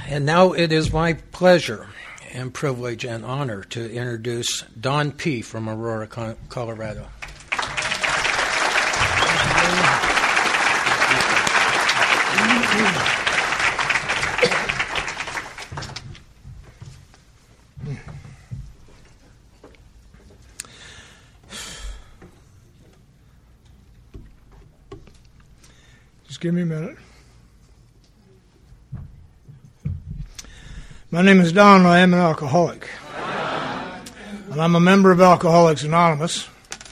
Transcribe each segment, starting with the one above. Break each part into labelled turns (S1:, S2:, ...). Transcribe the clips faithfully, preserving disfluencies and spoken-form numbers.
S1: And now it is my pleasure and privilege and honor to introduce Don P. from Aurora, Colorado.
S2: Just give me a minute. My name is Don. I am an alcoholic. And I'm a member of Alcoholics Anonymous.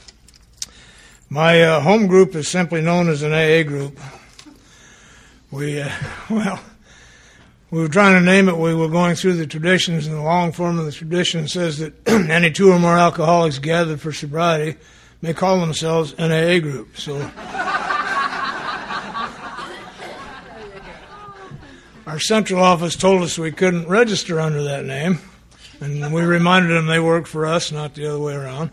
S2: My uh, home group is simply known as an A A group. We, uh, well, we were trying to name it. We were going through the traditions, and the long form of the tradition says that any two or more alcoholics gathered for sobriety may call themselves an A A group. So our central office told us we couldn't register under that name, and we reminded them they worked for us, not the other way around.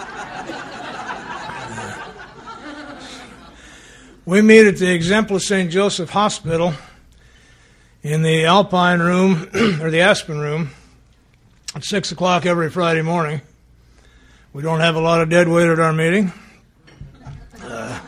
S2: We meet at the Exempla Saint Joseph Hospital in the Alpine room, or the Aspen room, at six o'clock every Friday morning. We don't have a lot of dead weight at our meeting. Uh,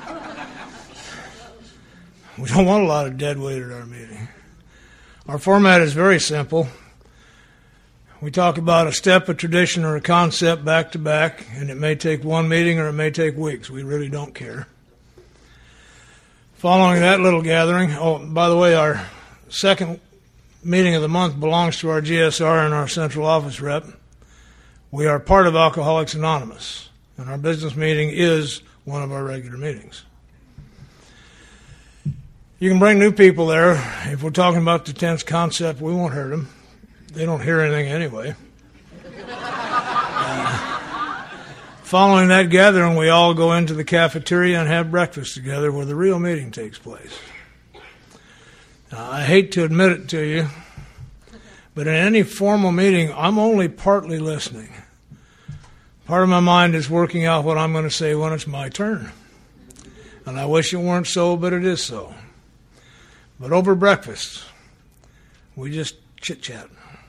S2: we don't want a lot of dead weight at our meeting. Our format is very simple. We talk about a step, a tradition, or a concept back to back, and it may take one meeting or it may take weeks. We really don't care. Following that little gathering, oh, by the way, our second meeting of the month belongs to our G S R and our central office rep. We are part of Alcoholics Anonymous, and our business meeting is one of our regular meetings. You can bring new people there. If we're talking about the tense concept, we won't hurt them. They don't hear anything anyway. Uh, following that gathering, we all go into the cafeteria and have breakfast together where the real meeting takes place. Now, I hate to admit it to you, but in any formal meeting, I'm only partly listening. Part of my mind is working out what I'm going to say when it's my turn. And I wish it weren't so, but it is so. But over breakfast, we just chit-chat.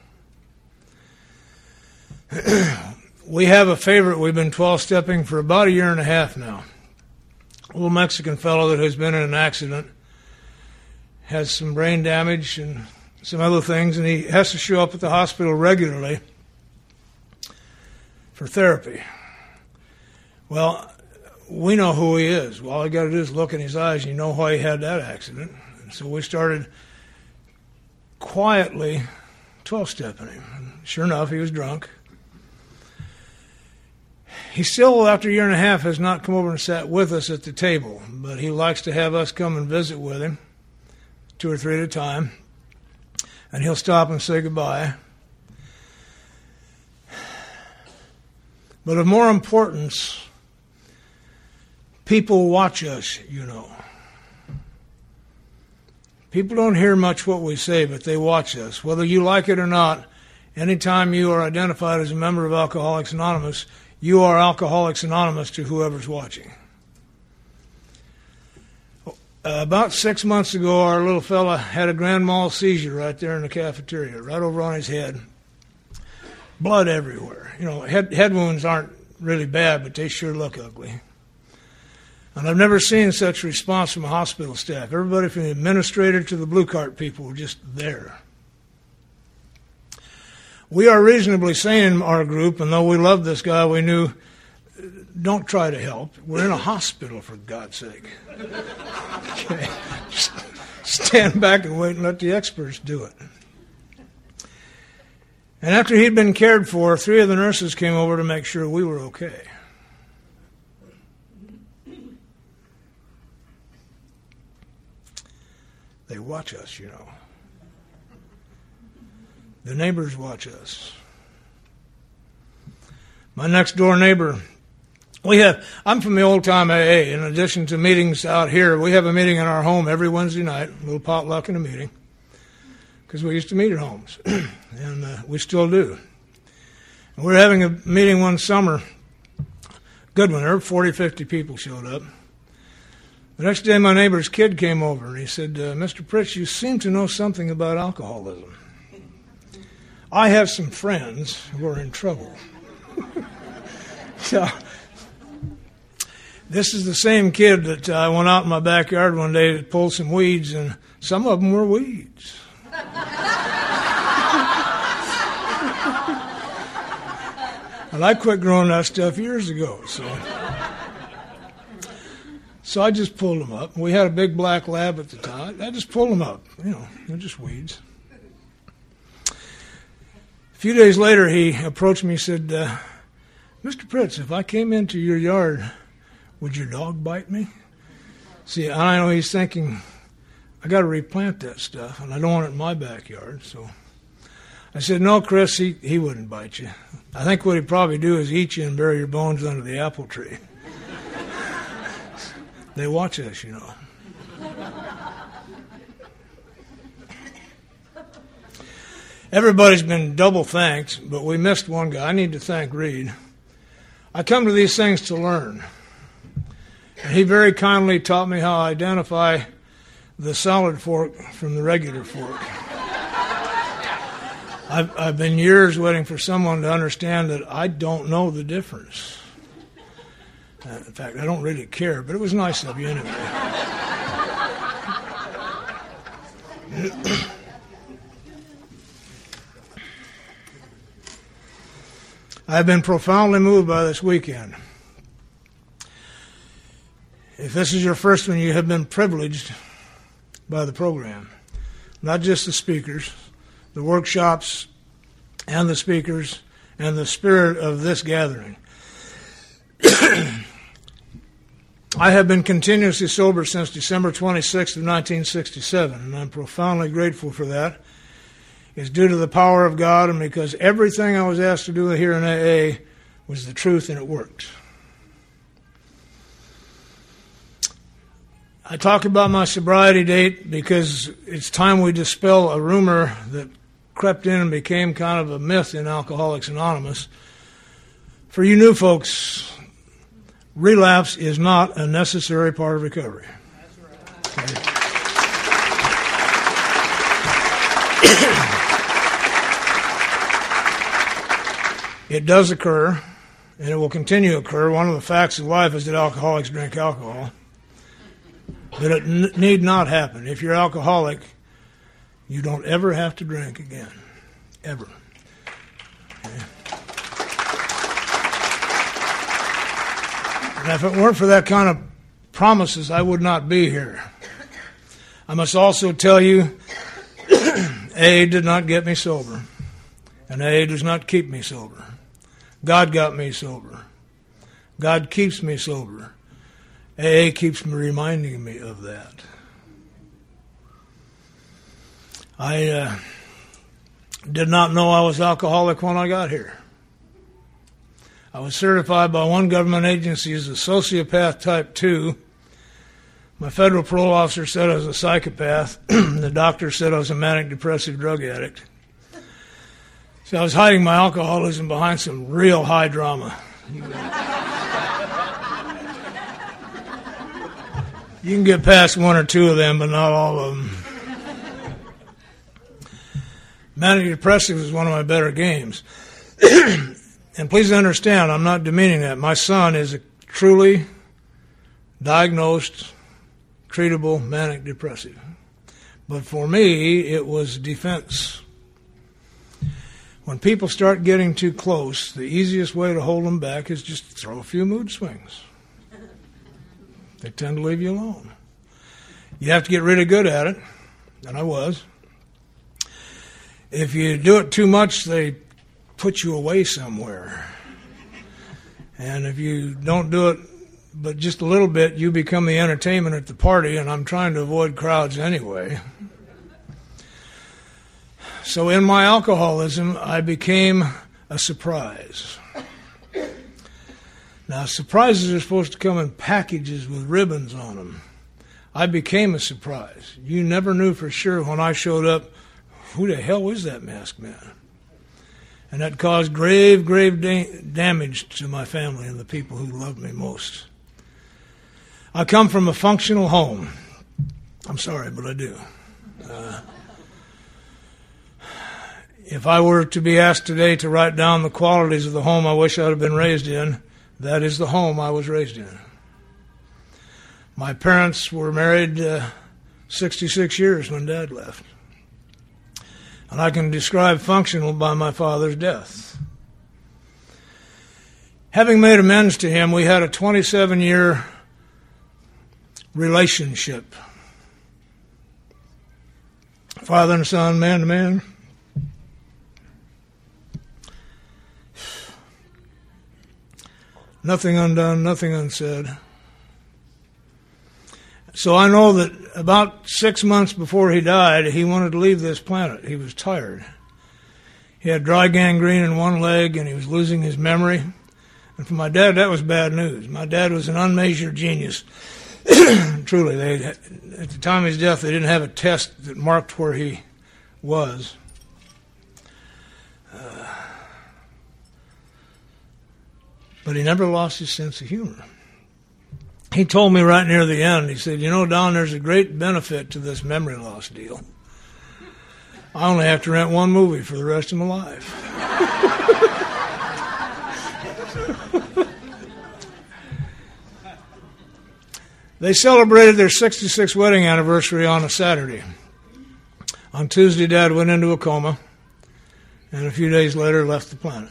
S2: We have a favorite. We've been twelve-stepping for about a year and a half now. A little Mexican fellow that has been in an accident, has some brain damage and some other things, and he has to show up at the hospital regularly for therapy. Well, we know who he is. All you got to do is look in his eyes, and you know why he had that accident. So we started quietly twelve-stepping him. And sure enough, he was drunk. He still, after a year and a half, has not come over and sat with us at the table, but he likes to have us come and visit with him, two or three at a time, and he'll stop and say goodbye. But of more importance, people watch us, you know. People don't hear much what we say, but they watch us. Whether you like it or not, anytime you are identified as a member of Alcoholics Anonymous, you are Alcoholics Anonymous to whoever's watching. Uh, about six months ago, our little fella had a grand mal seizure right there in the cafeteria, right over on his head. Blood everywhere. You know, head, head wounds aren't really bad, but they sure look ugly. And I've never seen such response from the hospital staff. Everybody from the administrator to the blue cart people were just there. We are reasonably sane in our group, and though we loved this guy, we knew, don't try to help. We're in a hospital, for God's sake. Okay. Just stand back and wait and let the experts do it. And after he'd been cared for, three of the nurses came over to make sure we were okay. They watch us, you know. The neighbors watch us. My next door neighbor, we have, I'm from the old time A A. In addition to meetings out here, we have a meeting in our home every Wednesday night, a little potluck and a meeting, because we used to meet at homes, and uh, we still do. And we were having a meeting one summer, good one, there were forty, fifty people showed up. The next day, my neighbor's kid came over, and he said, uh, Mister Pritch, you seem to know something about alcoholism. I have some friends who are in trouble. So, this is the same kid that I uh, went out in my backyard one day to pull some weeds, and some of them were weeds. And I quit growing that stuff years ago, so so I just pulled them up. We had a big black lab at the time. I just pulled them up. You know, they're just weeds. A few days later, he approached me and said, uh, Mister Pritz, if I came into your yard, would your dog bite me? See, I know he's thinking, I got to replant that stuff, and I don't want it in my backyard, so I said, no, Chris, he, he wouldn't bite you. I think what he'd probably do is eat you and bury your bones under the apple tree. They watch us, you know. Everybody's been double thanked, but we missed one guy. I need to thank Reed. I come to these things to learn. And he very kindly taught me how to identify the solid fork from the regular fork. I've, I've been years waiting for someone to understand that I don't know the difference. Uh, in fact, I don't really care, but it was nice of you anyway. I've been profoundly moved by this weekend. If this is your first one, you have been privileged by the program. Not just the speakers, the workshops, and the speakers, and the spirit of this gathering. I have been continuously sober since December twenty-sixth of nineteen sixty-seven, and I'm profoundly grateful for that. It's due to the power of God, and because everything I was asked to do here in A A was the truth, and it worked. I talk about my sobriety date because it's time we dispel a rumor that crept in and became kind of a myth in Alcoholics Anonymous. For you new folks, relapse is not a necessary part of recovery. Okay. It does occur, and it will continue to occur. One of the facts of life is that alcoholics drink alcohol. But it n- need not happen. If you're alcoholic, you don't ever have to drink again. Ever. Okay. And if it weren't for that kind of promises, I would not be here. I must also tell you, A A did not get me sober. And A A does not keep me sober. God got me sober. God keeps me sober. A A keeps me reminding me of that. I uh, did not know I was alcoholic when I got here. I was certified by one government agency as a sociopath type two. My federal parole officer said I was a psychopath. The doctor said I was a manic depressive drug addict. So I was hiding my alcoholism behind some real high drama. You can get past one or two of them, but not all of them. Manic depressive is one of my better games. And please understand, I'm not demeaning that. My son is a truly diagnosed, treatable manic depressive. But for me, it was defense. When people start getting too close, the easiest way to hold them back is just throw a few mood swings. They tend to leave you alone. You have to get really good at it, and I was. If you do it too much, they put you away somewhere. And if you don't do it but just a little bit, you become the entertainment at the party, and I'm trying to avoid crowds anyway. So in my alcoholism, I became a surprise. Now, surprises are supposed to come in packages with ribbons on them. I became a surprise. You never knew for sure when I showed up, who the hell is that masked man? And that caused grave, grave da- damage to my family and the people who loved me most. I come from a functional home. I'm sorry, but I do. Uh, If I were to be asked today to write down the qualities of the home I wish I had been raised in, that is the home I was raised in. My parents were married uh, sixty-six years when Dad left. And I can describe functional by my father's death. Having made amends to him, we had a twenty-seven-year relationship. Father and son, man to man. Nothing undone, nothing unsaid. So I know that about six months before he died, he wanted to leave this planet. He was tired. He had dry gangrene in one leg, and he was losing his memory. And for my dad, that was bad news. My dad was an unmeasured genius. Truly, they at the time of his death, they didn't have a test that marked where he was. Uh, but he never lost his sense of humor. He told me right near the end, he said, you know, Don, there's a great benefit to this memory loss deal. I only have to rent one movie for the rest of my life. They celebrated their sixty-sixth wedding anniversary on a Saturday. On Tuesday, Dad went into a coma, and a few days later left the planet.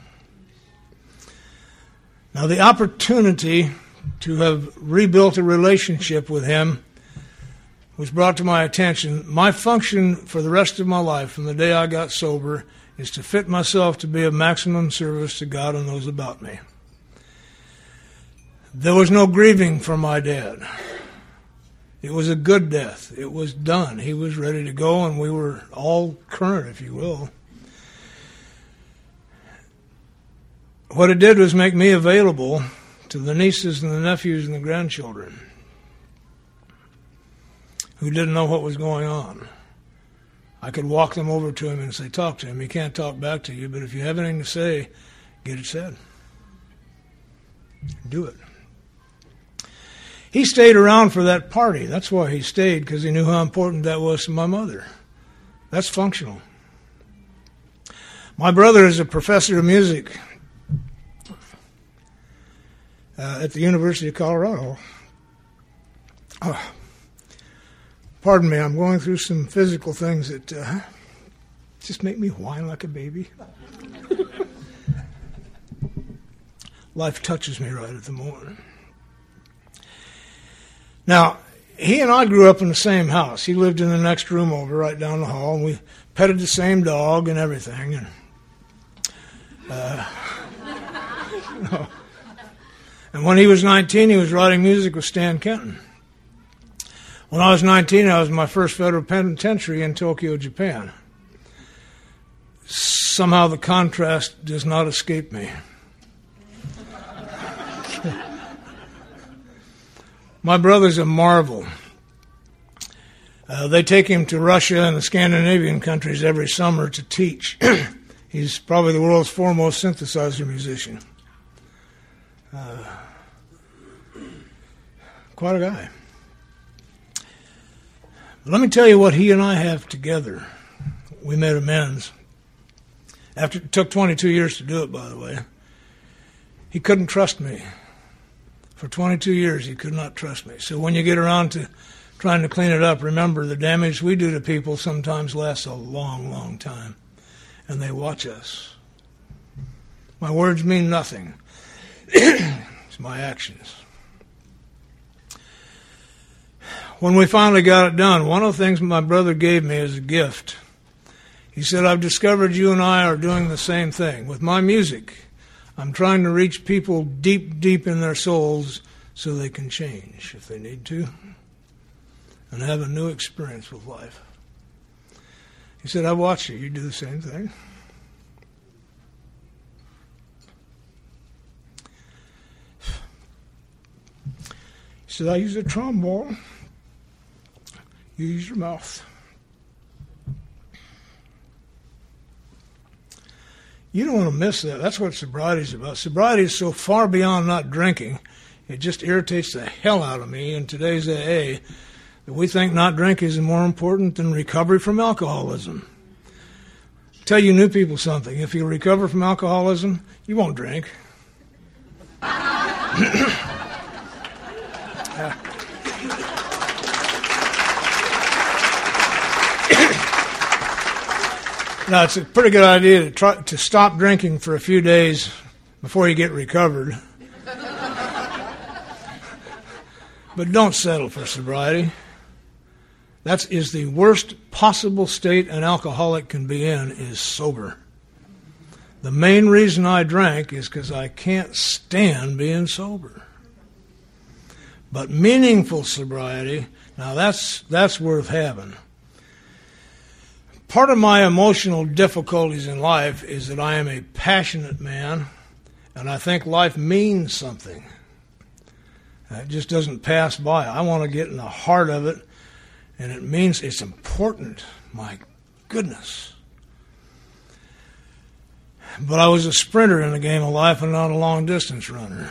S2: Now, the opportunity to have rebuilt a relationship with him was brought to my attention. My function for the rest of my life, from the day I got sober, is to fit myself to be of maximum service to God and those about me. There was no grieving for my dad. It was a good death. It was done. He was ready to go, and we were all current, if you will. What it did was make me available to the nieces and the nephews and the grandchildren who didn't know what was going on. I could walk them over to him and say, talk to him. He can't talk back to you, but if you have anything to say, get it said. Do it. He stayed around for that party. That's why he stayed, because he knew how important that was to my mother. That's functional. My brother is a professor of music uh, at the University of Colorado. Oh, pardon me, I'm going through some physical things that uh, just make me whine like a baby. Life touches me right at the moment. Now, he and I grew up in the same house. He lived in the next room over, right down the hall, and we petted the same dog and everything. And, uh, you know, and when he was nineteen, he was writing music with Stan Kenton. When I was nineteen, I was in my first federal penitentiary in Tokyo, Japan. Somehow the contrast does not escape me. My brother's a marvel. Uh, they take him to Russia and the Scandinavian countries every summer to teach. He's probably the world's foremost synthesizer musician. Uh, quite a guy. Let me tell you what he and I have together. We made amends. After it took twenty-two years to do it, by the way. He couldn't trust me. For twenty-two years, he could not trust me. So when you get around to trying to clean it up, remember the damage we do to people sometimes lasts a long, long time. And they watch us. My words mean nothing. It's my actions. When we finally got it done, one of the things my brother gave me as a gift, he said, I've discovered you and I are doing the same thing. With my music, I'm trying to reach people deep, deep in their souls so they can change if they need to and have a new experience with life. He said, I watch you. You do the same thing. He said, I use a trombone. You use your mouth. You don't want to miss that. That's what sobriety is about. Sobriety is so far beyond not drinking, it just irritates the hell out of me in today's A A that we think not drinking is more important than recovery from alcoholism. tell you new people something. If you recover from alcoholism, you won't drink. Yeah. Now, it's a pretty good idea to try to stop drinking for a few days before you get recovered. But don't settle for sobriety. That is the worst possible state an alcoholic can be in, is sober. The main reason I drank is because I can't stand being sober. But meaningful sobriety, now that's that's worth having. Part of my emotional difficulties in life is that I am a passionate man, and I think life means something. It just doesn't pass by. I want to get in the heart of it, and it means it's important. My goodness. But I was a sprinter in the game of life and not a long-distance runner.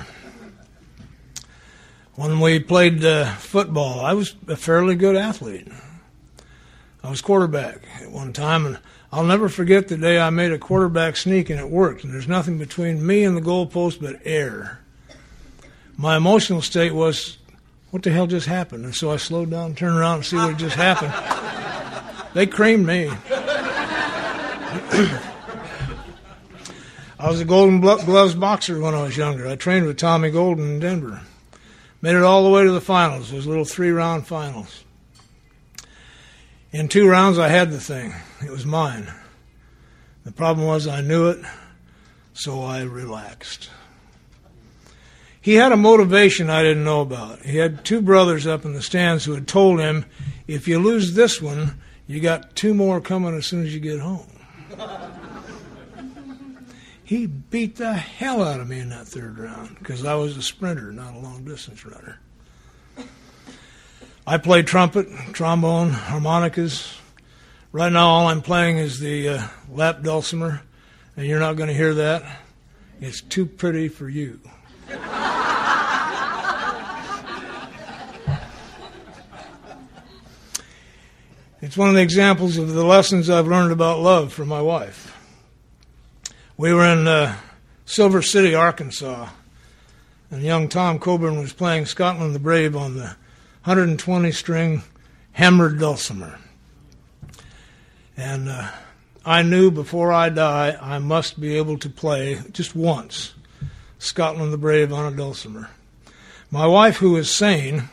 S2: When we played uh, football, I was a fairly good athlete. I was quarterback at one time, and I'll never forget the day I made a quarterback sneak and it worked. And there's nothing between me and the goalpost but air. My emotional state was, what the hell just happened? And so I slowed down, turned around, and see what just happened. They creamed me. I was a Golden Gloves boxer when I was younger. I trained with Tommy Golden in Denver. Made it all the way to the finals, those little three-round finals. In two rounds, I had the thing. It was mine. The problem was I knew it, so I relaxed. He had a motivation I didn't know about. He had two brothers up in the stands who had told him, if you lose this one, you got two more coming as soon as you get home. He beat the hell out of me in that third round because I was a sprinter, not a long-distance runner. I play trumpet, trombone, harmonicas. Right now all I'm playing is the uh, lap dulcimer, and you're not going to hear that. It's too pretty for you. It's one of the examples of the lessons I've learned about love from my wife. We were in uh, Silver City, Arkansas, and young Tom Coburn was playing Scotland the Brave on the one hundred twenty string hammered dulcimer. And uh, I knew before I die I must be able to play just once Scotland the Brave on a dulcimer. My wife, who is sane,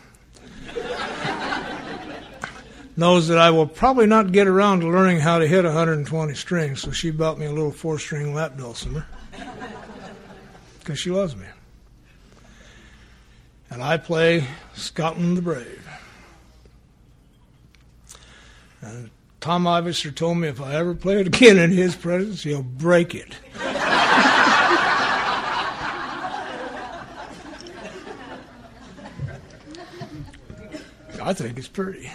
S2: knows that I will probably not get around to learning how to hit one hundred twenty strings, so she bought me a little four-string lap dulcimer because she loves me. And I play Scotland the Brave. And Tom Ivister told me if I ever play it again in his presence, he'll break it. I think it's pretty.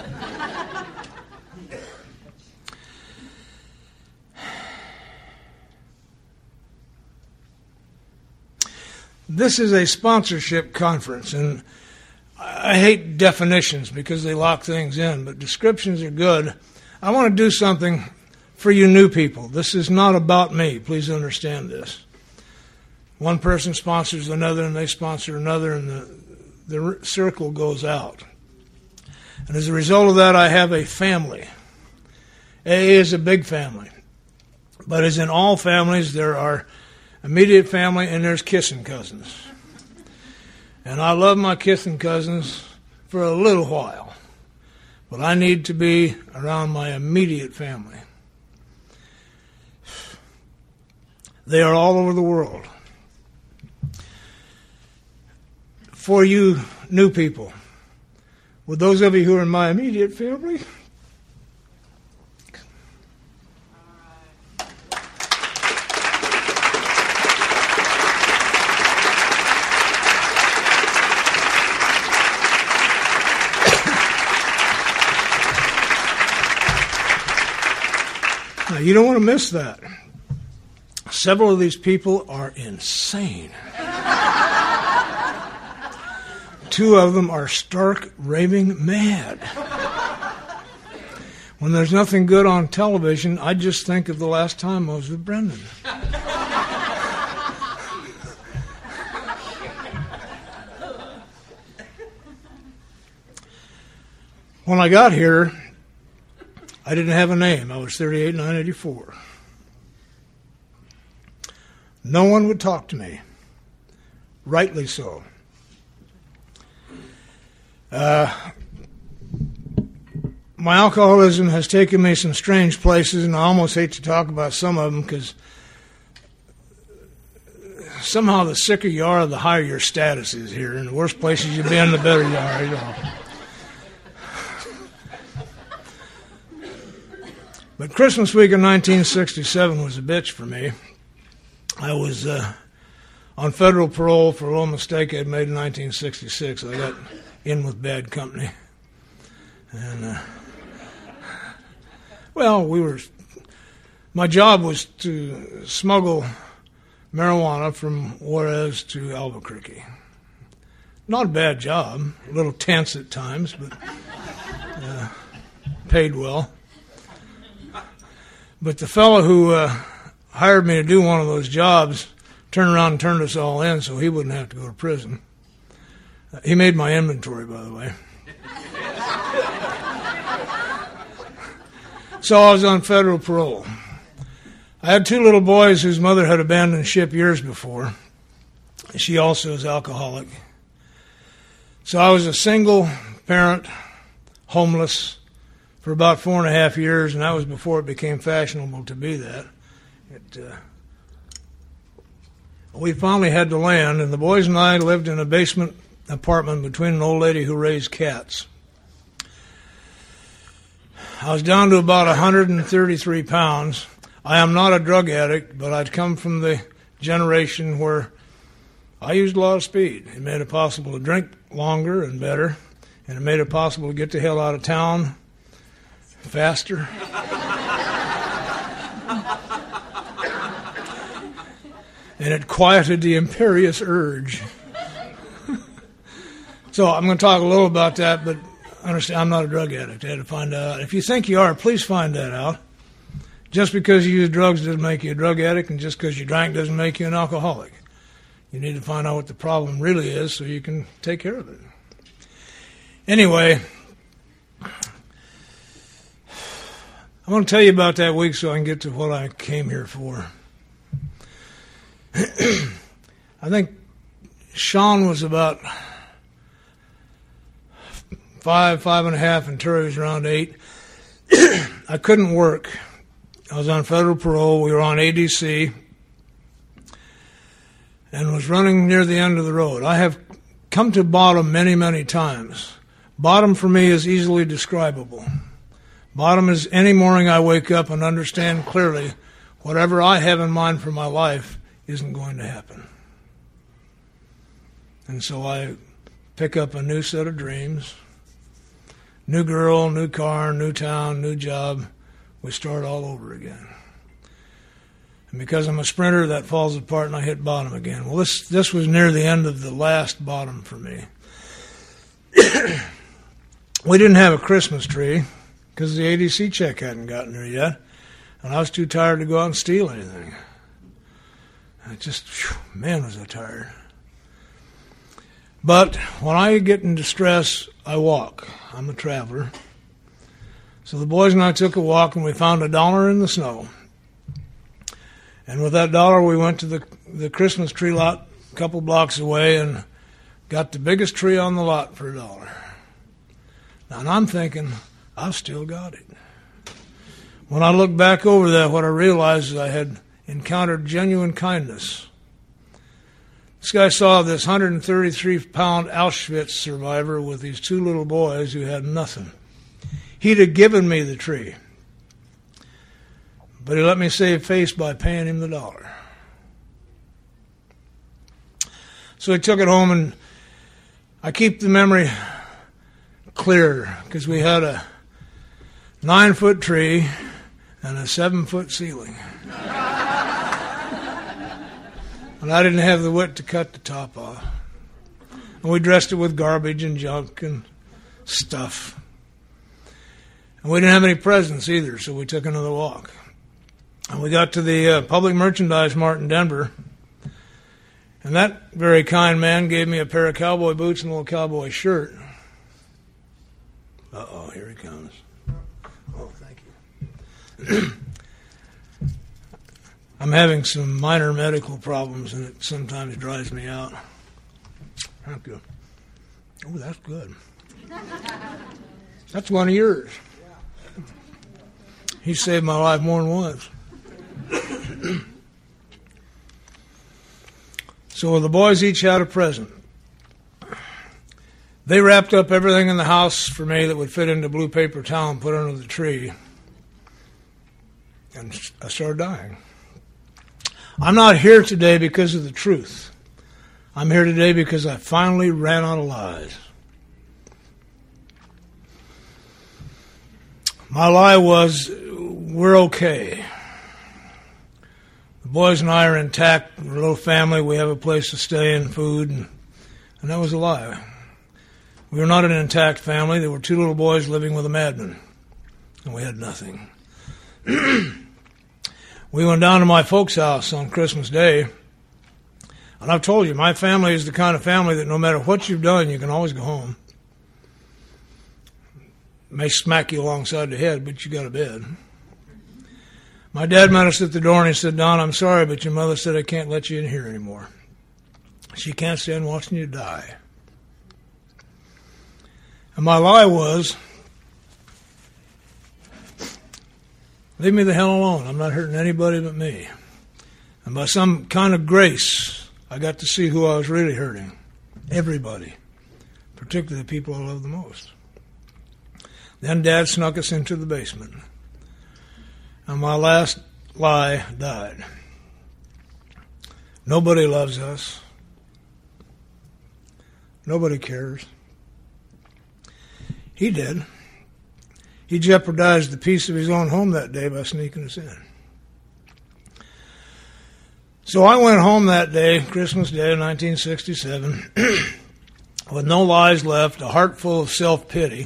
S2: This is a sponsorship conference, and I hate definitions because they lock things in, but descriptions are good. I want to do something for you new people. This is not about me. Please understand this. One person sponsors another, and they sponsor another, and the, the circle goes out. And as a result of that, I have a family. A A is a big family. But as in all families, there are immediate family and there's kissing cousins. And I love my kissing cousins for a little while. But I need to be around my immediate family. They are all over the world. For you new people, with those of you who are in my immediate family, now, you don't want to miss that. Several of these people are insane. Two of them are stark raving mad. When there's nothing good on television, I just think of the last time I was with Brendan. When I got here, I didn't have a name. I was thirty-eight, nine eighty-four. No one would talk to me. Rightly so. Uh, my alcoholism has taken me some strange places, and I almost hate to talk about some of them because somehow the sicker you are, the higher your status is here. And the worse places you've been, the better you are. You know. But Christmas week of nineteen sixty-seven was a bitch for me. I was uh, on federal parole for a little mistake I'd made in nineteen sixty-six. I got in with bad company. And, uh, well, we were, my job was to smuggle marijuana from Juarez to Albuquerque. Not a bad job, a little tense at times, but uh, paid well. But the fellow who uh, hired me to do one of those jobs turned around and turned us all in so he wouldn't have to go to prison. Uh, he made my inventory, by the way. So I was on federal parole. I had two little boys whose mother had abandoned ship years before. She also is alcoholic. So I was a single parent, homeless, for about four and a half years, and that was before it became fashionable to be that. It, uh, we finally had to land, and the boys and I lived in a basement apartment between an old lady who raised cats. I was down to about one hundred thirty-three pounds. I am not a drug addict, but I'd come from the generation where I used a lot of speed. It made it possible to drink longer and better, and it made it possible to get the hell out of town faster. And it quieted the imperious urge. So I'm going to talk a little about that, but understand I'm not a drug addict. I had to find that out. If you think you are, please find that out. Just because you use drugs doesn't make you a drug addict, and just because you drank doesn't make you an alcoholic. You need to find out what the problem really is so you can take care of it. Anyway, I want to tell you about that week so I can get to what I came here for. I think Sean was about five, five and a half, and Terry was around eight. I couldn't work. I was on federal parole. We were on A D C and was running near the end of the road. I have come to bottom many, many times. Bottom for me is easily describable. Bottom is any morning I wake up and understand clearly whatever I have in mind for my life isn't going to happen. And so I pick up a new set of dreams. New girl, new car, new town, new job. We start all over again. And because I'm a sprinter, that falls apart and I hit bottom again. Well, this, this was near the end of the last bottom for me. We didn't have a Christmas tree because the A D C check hadn't gotten there yet, and I was too tired to go out and steal anything. I just, whew, man, was I tired. But when I get in distress, I walk. I'm a traveler. So the boys and I took a walk, and we found a dollar in the snow. And with that dollar, we went to the the Christmas tree lot a couple blocks away and got the biggest tree on the lot for a dollar. Now, and I'm thinking, I've still got it. When I look back over that, what I realized is I had encountered genuine kindness. This guy saw this one hundred thirty-three pound Auschwitz survivor with these two little boys who had nothing. He'd have given me the tree, but he let me save face by paying him the dollar. So I took it home, and I keep the memory clear because we had a nine-foot tree and a seven-foot ceiling. And I didn't have the wit to cut the top off. And we dressed it with garbage and junk and stuff. And we didn't have any presents either, so we took another walk. And we got to the uh, Public Merchandise Mart in Denver, and that very kind man gave me a pair of cowboy boots and a little cowboy shirt. Uh-oh, here he comes. Oh, thank you. I'm having some minor medical problems, and it sometimes drives me out. Thank you. Oh, that's good. That's one of yours. He saved my life more than once. So the boys each had a present. They wrapped up everything in the house for me that would fit into blue paper towel and put under the tree. And I started dying. I'm not here today because of the truth. I'm here today because I finally ran out of lies. My lie was, we're okay. The boys and I are intact. We're a little family. We have a place to stay and food. And, and that was a lie. We were not an intact family. There were two little boys living with a madman. And we had nothing. We went down to my folks' house on Christmas Day. And I've told you, my family is the kind of family that no matter what you've done, you can always go home. It may smack you alongside the head, but you got a bed. My dad met us at the door and he said, Don, I'm sorry, but your mother said I can't let you in here anymore. She can't stand watching you die. And my lie was, leave me the hell alone. I'm not hurting anybody but me. And by some kind of grace, I got to see who I was really hurting. Everybody. Particularly the people I love the most. Then Dad snuck us into the basement. And my last lie died. Nobody loves us. Nobody cares. He did. He jeopardized the peace of his own home that day by sneaking us in. So I went home that day, Christmas Day, nineteen sixty-seven, with no lies left, a heart full of self-pity,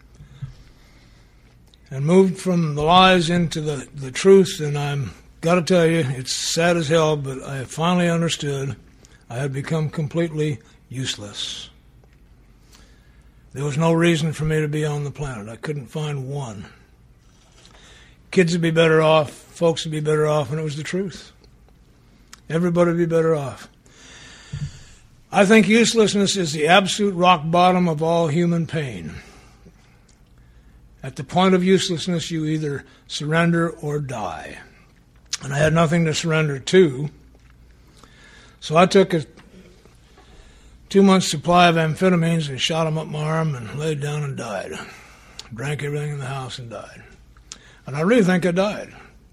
S2: and moved from the lies into the, the truth. And I'm got to tell you, it's sad as hell, but I finally understood I had become completely useless. There was no reason for me to be on the planet. I couldn't find one. Kids would be better off, folks would be better off, and it was the truth. Everybody would be better off. I think uselessness is the absolute rock bottom of all human pain. At the point of uselessness, you either surrender or die. And I had nothing to surrender to. So I took a two-month supply of amphetamines and shot them up my arm and laid down and died. Drank everything in the house and died. And I really think I died.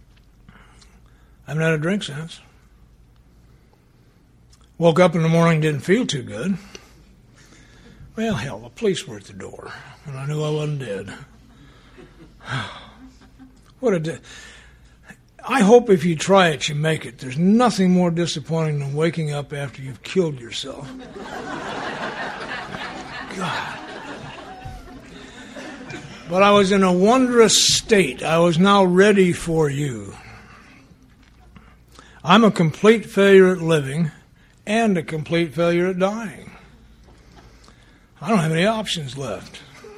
S2: I haven't had a drink since. Woke up in the morning, didn't feel too good. Well, hell, the police were at the door, and I knew I wasn't dead. What a day. I hope if you try it, you make it. There's nothing more disappointing than waking up after you've killed yourself. God. But I was in a wondrous state. I was now ready for you. I'm a complete failure at living and a complete failure at dying. I don't have any options left.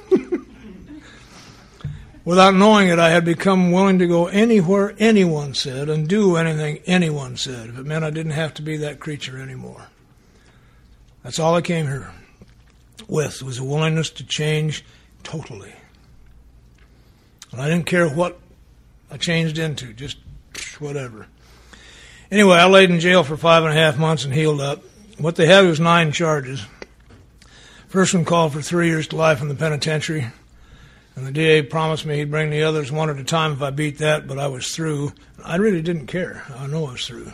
S2: Without knowing it, I had become willing to go anywhere anyone said and do anything anyone said, if it meant I didn't have to be that creature anymore. That's all I came here with, was a willingness to change totally. And I didn't care what I changed into, just whatever. Anyway, I laid in jail for five and a half months and healed up. What they had was nine charges. First one called for three years to life in the penitentiary. And the D A promised me he'd bring the others one at a time if I beat that, but I was through. I really didn't care. I know I was through.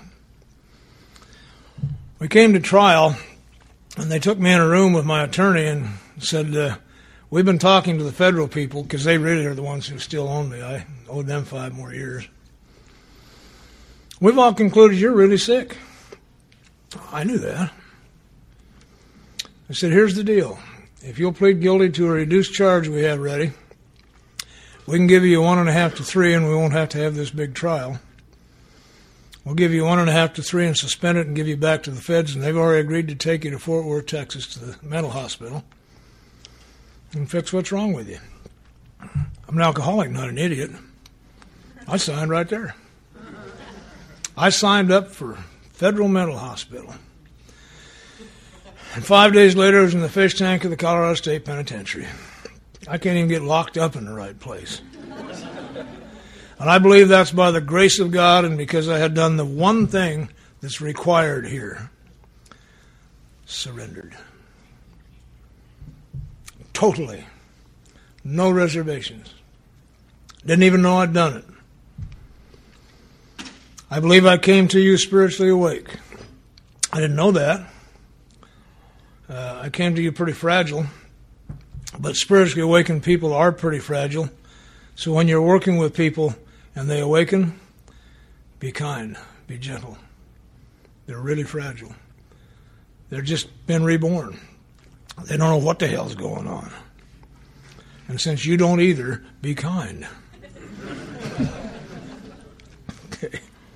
S2: We came to trial, and they took me in a room with my attorney and said, uh, we've been talking to the federal people, because they really are the ones who still own me. I owed them five more years. We've all concluded you're really sick. I knew that. I said, here's the deal. If you'll plead guilty to a reduced charge we have ready, We can give you one and a half to three, and we won't have to have this big trial. We'll give you one and a half to three and suspend it and give you back to the feds, and they've already agreed to take you to Fort Worth, Texas, to the mental hospital and fix what's wrong with you. I'm an alcoholic, not an idiot. I signed right there. I signed up for federal mental hospital. And five days later, I was in the fish tank of the Colorado State Penitentiary. I can't even get locked up in the right place. And I believe that's by the grace of God and because I had done the one thing that's required here. Surrendered. Totally. No reservations. Didn't even know I'd done it. I believe I came to you spiritually awake. I didn't know that. Uh, I came to you pretty fragile. But spiritually awakened people are pretty fragile. So when you're working with people and they awaken, be kind, be gentle. They're really fragile. They've just been reborn. They don't know what the hell's going on. And since you don't either, be kind. Okay.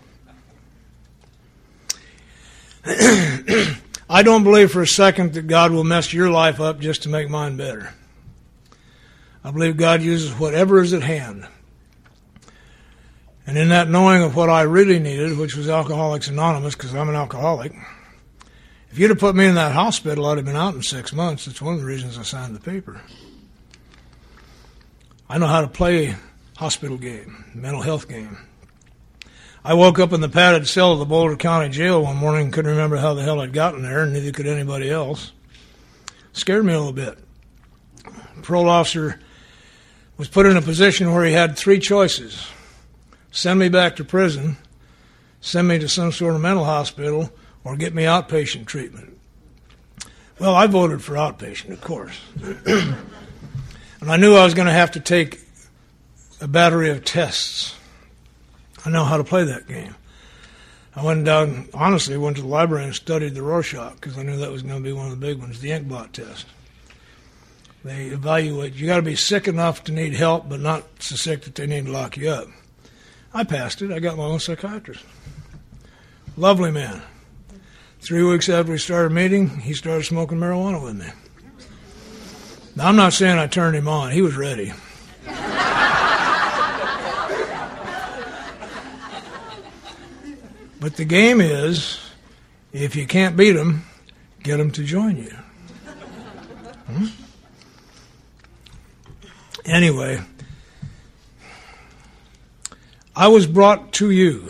S2: I don't believe for a second that God will mess your life up just to make mine better. I believe God uses whatever is at hand. And in that knowing of what I really needed, which was Alcoholics Anonymous, because I'm an alcoholic, if you'd have put me in that hospital, I'd have been out in six months. That's one of the reasons I signed the paper. I know how to play hospital game, mental health game. I woke up in the padded cell of the Boulder County Jail one morning and couldn't remember how the hell I'd gotten there, and neither could anybody else. It scared me a little bit. The parole officer was put in a position where he had three choices. Send me back to prison, send me to some sort of mental hospital, or get me outpatient treatment. Well, I voted for outpatient, of course. And I knew I was going to have to take a battery of tests. I know how to play that game. I went down, honestly, went to the library and studied the Rorschach because I knew that was going to be one of the big ones, the Inkblot test. They evaluate, you got to be sick enough to need help, but not so sick that they need to lock you up. I passed it. I got my own psychiatrist. Lovely man. Three weeks after we started meeting, he started smoking marijuana with me. Now, I'm not saying I turned him on. He was ready. But the game is, if you can't beat them, get them to join you. Hmm? Anyway, I was brought to you.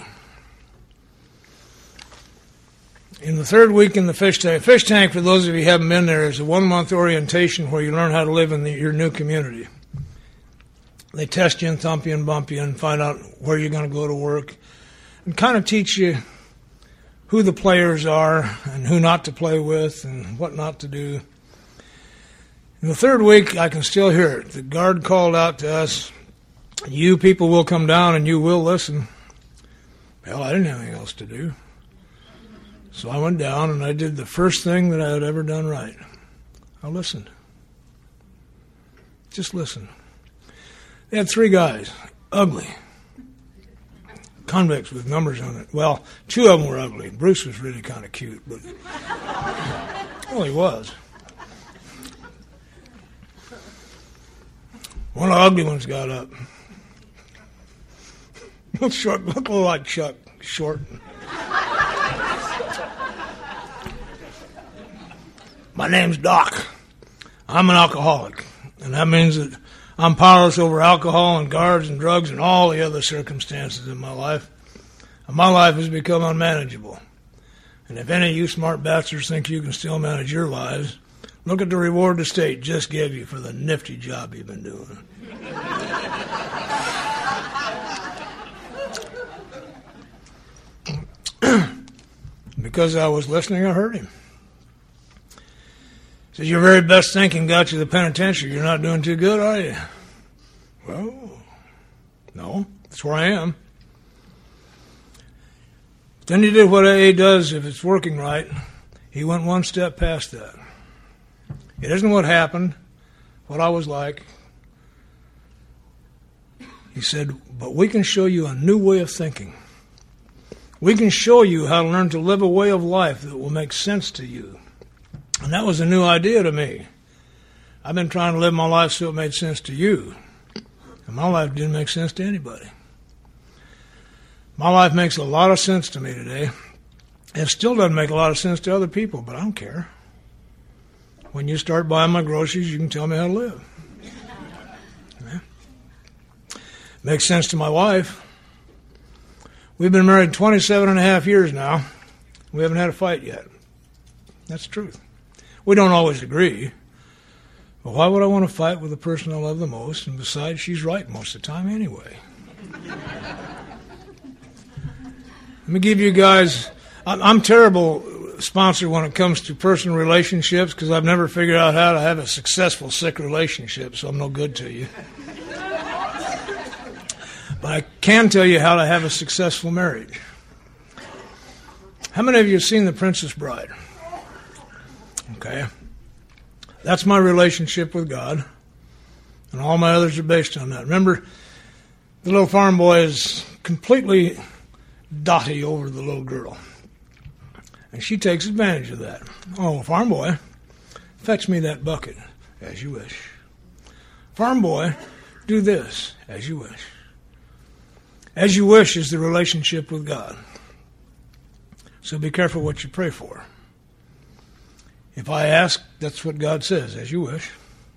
S2: In the third week in the fish tank, fish tank, for those of you who haven't been there, is a one-month orientation where you learn how to live in the, your new community. They test you and thump you and bump you and find out where you're going to go to work and kind of teach you who the players are and who not to play with and what not to do. In the third week, I can still hear it. The guard called out to us, you people will come down and you will listen. Well, I didn't have anything else to do. So I went down and I did the first thing that I had ever done right. I listened. Just listen. They had three guys, ugly, convicts with numbers on it. Well, two of them were ugly. Bruce was really kind of cute, but well, he was. One of the ugly ones got up. Looked short, looked a little like Chuck, short. My name's Doc. I'm an alcoholic, and that means that I'm powerless over alcohol and guards and drugs and all the other circumstances in my life. And my life has become unmanageable. And if any of you smart bastards think you can still manage your lives, look at the reward the state just gave you for the nifty job you've been doing. Because I was listening, I heard him. He says, your very best thinking got you to the penitentiary. You're not doing too good, are you? Well, no, that's where I am. Then he did what A A does if it's working right. He went one step past that. It isn't what happened, what I was like. He said, but we can show you a new way of thinking. We can show you how to learn to live a way of life that will make sense to you. And that was a new idea to me. I've been trying to live my life so it made sense to you. And my life didn't make sense to anybody. My life makes a lot of sense to me today. It still doesn't make a lot of sense to other people, but I don't care. When you start buying my groceries, you can tell me how to live. Yeah. Makes sense to my wife. We've been married twenty-seven and a half years now. We haven't had a fight yet. That's the truth. We don't always agree. But why would I want to fight with the person I love the most? And besides, she's right most of the time anyway. Let me give you guys... I'm terrible sponsor when it comes to personal relationships because I've never figured out how to have a successful sick relationship, so I'm no good to you. But I can tell you how to have a successful marriage. How many of you have seen The Princess Bride? Okay. That's my relationship with God, and all my others are based on that. Remember, the little farm boy is completely dotty over the little girl. And she takes advantage of that. Oh, farm boy, fetch me that bucket, as you wish. Farm boy, do this, as you wish. As you wish is the relationship with God. So be careful what you pray for. If I ask, that's what God says, as you wish.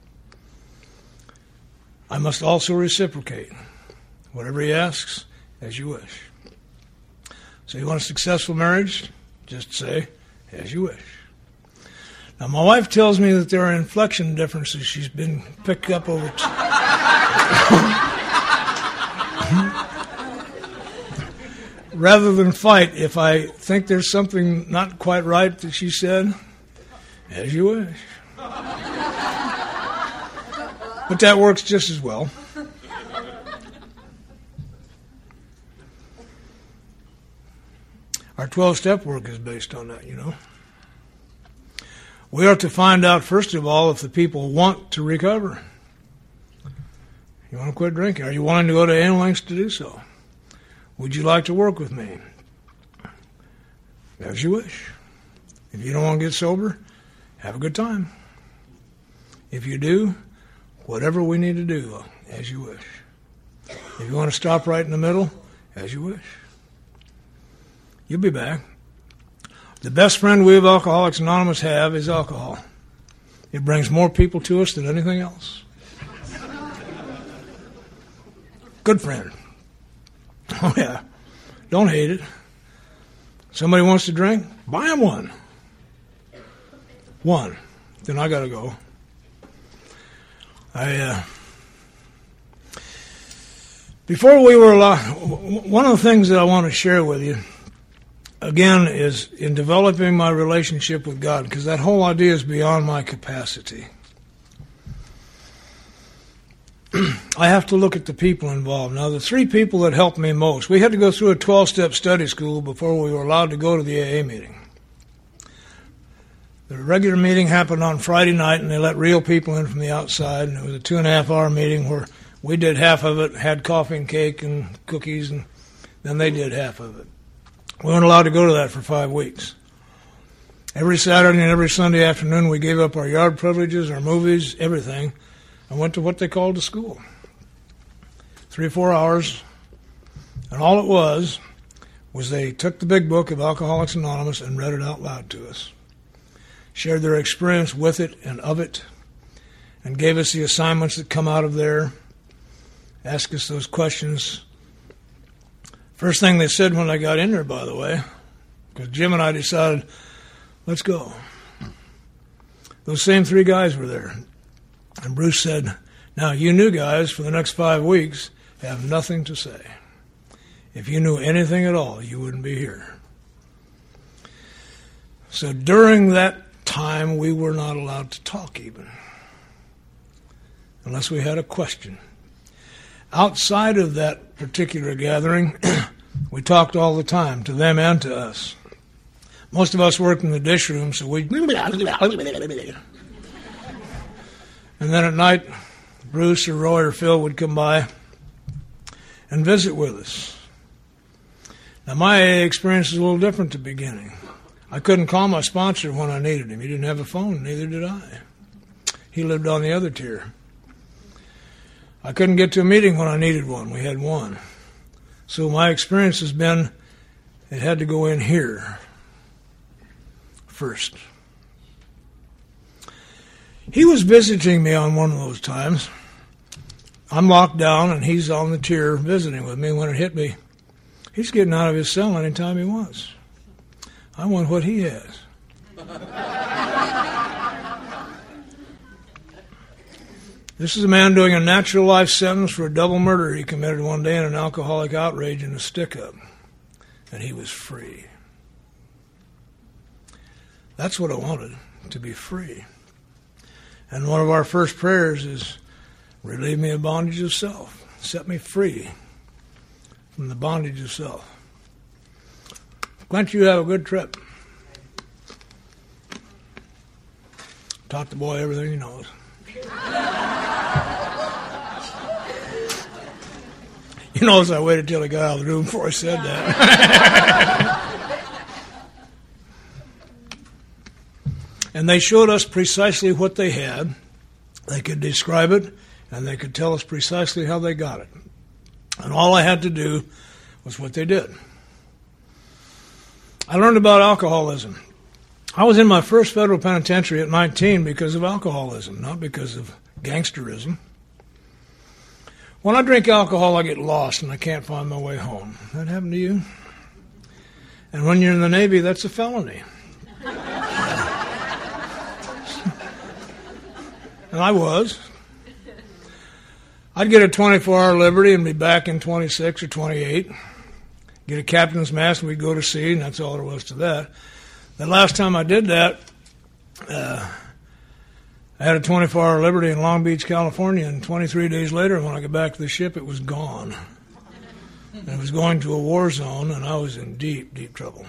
S2: I must also reciprocate. Whatever he asks, as you wish. So you want a successful marriage? Just say, as you wish. Now, my wife tells me that there are inflection differences she's been picked up over time. Rather than fight, if I think there's something not quite right that she said, as you wish. But that works just as well. Our twelve-step work is based on that, you know. We are to find out, first of all, if the people want to recover. You want to quit drinking? Are you willing to go to any lengths to do so? Would you like to work with me? As you wish. If you don't want to get sober, have a good time. If you do, whatever we need to do, as you wish. If you want to stop right in the middle, as you wish. You'll be back. The best friend we of Alcoholics Anonymous have is alcohol. It brings more people to us than anything else. Good friend. Oh, yeah. Don't hate it. Somebody wants to drink? Buy them one. One. Then I got to go. I, uh... Before we were allowed... One of the things that I want to share with you, again, is in developing my relationship with God, because that whole idea is beyond my capacity. I have to look at the people involved. Now, the three people that helped me most, we had to go through a twelve-step study school before we were allowed to go to the A A meeting. The regular meeting happened on Friday night, and they let real people in from the outside, and it was a two-and-a-half-hour meeting where we did half of it, had coffee and cake and cookies, and then they did half of it. We weren't allowed to go to that for five weeks. Every Saturday and every Sunday afternoon, we gave up our yard privileges, our movies, everything, and went to what they called a school. Three or four hours, and all it was was they took the big book of Alcoholics Anonymous and read it out loud to us, shared their experience with it and of it, and gave us the assignments that come out of there, asked us those questions. First thing they said when I got in there, by the way, because Jim and I decided, let's go. Those same three guys were there. And Bruce said, now, you new guys, for the next five weeks, have nothing to say. If you knew anything at all, you wouldn't be here. So during that time, we were not allowed to talk even, unless we had a question. Outside of that particular gathering, we talked all the time, to them and to us. Most of us worked in the dish room, so we... And then at night, Bruce or Roy or Phil would come by, and visit with us. Now, my A A experience is a little different at the beginning. I couldn't call my sponsor when I needed him. He didn't have a phone, neither did I. He lived on the other tier. I couldn't get to a meeting when I needed one. We had one. So my experience has been, it had to go in here first. He was visiting me on one of those times. I'm locked down, and he's on the tier visiting with me. When it hit me, he's getting out of his cell anytime he wants. I want what he has. This is a man doing a natural life sentence for a double murder he committed one day in an alcoholic outrage and a stick-up. And he was free. That's what I wanted, to be free. And one of our first prayers is, relieve me of bondage of self. Set me free from the bondage of self. Clint, you have a good trip. Taught the boy everything he knows. You notice I waited till he got out of the room before I said that. And they showed us precisely what they had. They could describe it, and they could tell us precisely how they got it. And all I had to do was what they did. I learned about alcoholism. I was in my first federal penitentiary at nineteen because of alcoholism, not because of gangsterism. When I drink alcohol, I get lost and I can't find my way home. That happened to you? And when you're in the Navy, that's a felony. And I was. I'd get a twenty-four hour liberty and be back in twenty-six or twenty-eight. Get a captain's mast and we'd go to sea, and that's all there was to that. The last time I did that, uh, I had a twenty-four hour liberty in Long Beach, California, and twenty-three days later, when I got back to the ship, it was gone. And it was going to a war zone, and I was in deep, deep trouble.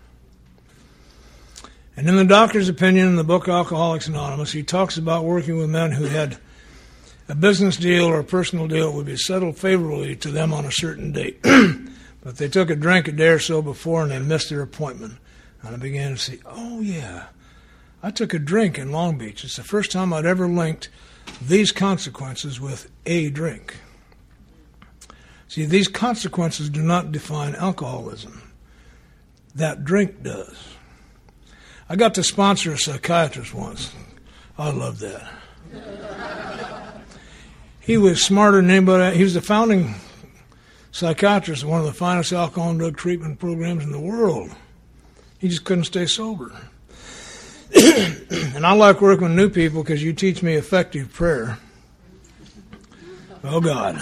S2: And in the doctor's opinion, in the book Alcoholics Anonymous, he talks about working with men who had a business deal or a personal deal that would be settled favorably to them on a certain date. But they took a drink a day or so before, and they missed their appointment. And I began to see, oh, yeah, I took a drink in Long Beach. It's the first time I'd ever linked these consequences with a drink. See, these consequences do not define alcoholism. That drink does. I got to sponsor a psychiatrist once. I loved that. He was smarter than anybody. He was the founding psychiatrist of one of the finest alcohol and drug treatment programs in the world. He just couldn't stay sober. And I like working with new people because you teach me effective prayer. Oh, God.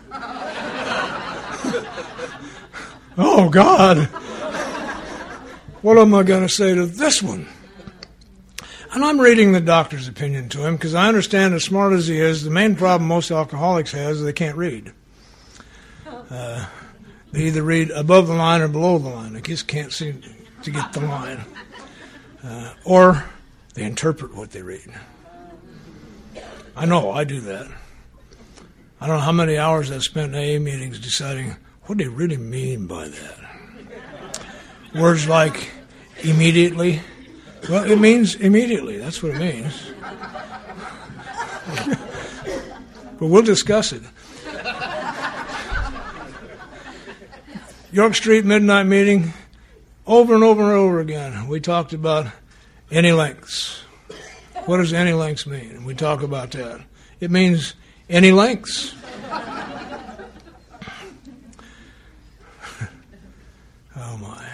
S2: Oh, God. What am I going to say to this one? And I'm reading the doctor's opinion to him because I understand, as smart as he is, the main problem most alcoholics have is they can't read. Uh, they either read above the line or below the line. They just can't seem to get the line. Uh, or they interpret what they read. I know, I do that. I don't know how many hours I've spent in A A meetings deciding what do they really mean by that. Words like immediately. Well, it means immediately. That's what it means. But we'll discuss it. York Street Midnight Meeting, over and over and over again, we talked about any lengths. What does any lengths mean? We talk about that. It means any lengths. Oh, my.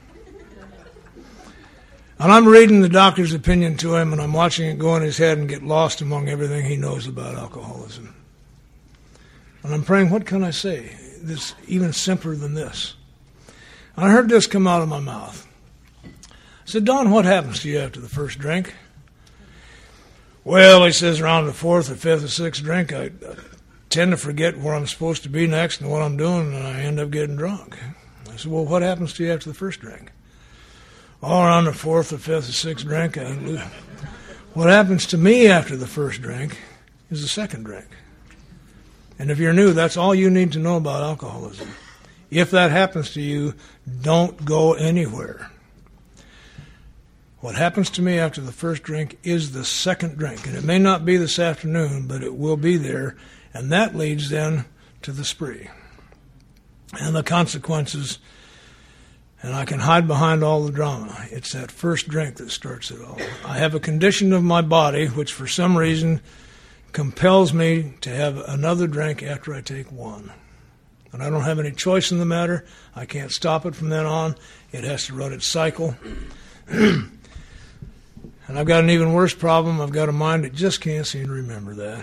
S2: And I'm reading the doctor's opinion to him, and I'm watching it go in his head and get lost among everything he knows about alcoholism. And I'm praying, what can I say that's even simpler than this? And I heard this come out of my mouth. I said, Don, what happens to you after the first drink? Well, he says, around the fourth or fifth or sixth drink, I, I tend to forget where I'm supposed to be next and what I'm doing, and I end up getting drunk. I said, well, what happens to you after the first drink? All around the fourth or fifth or sixth drink, I lose. What happens to me after the first drink is the second drink. And if you're new, that's all you need to know about alcoholism. If that happens to you, don't go anywhere. What happens to me after the first drink is the second drink. And it may not be this afternoon, but it will be there. And that leads then to the spree. And the consequences. And I can hide behind all the drama. It's that first drink that starts it all. I have a condition of my body which for some reason compels me to have another drink after I take one. And I don't have any choice in the matter. I can't stop it from then on. It has to run its cycle. And I've got an even worse problem. I've got a mind that just can't seem to remember that.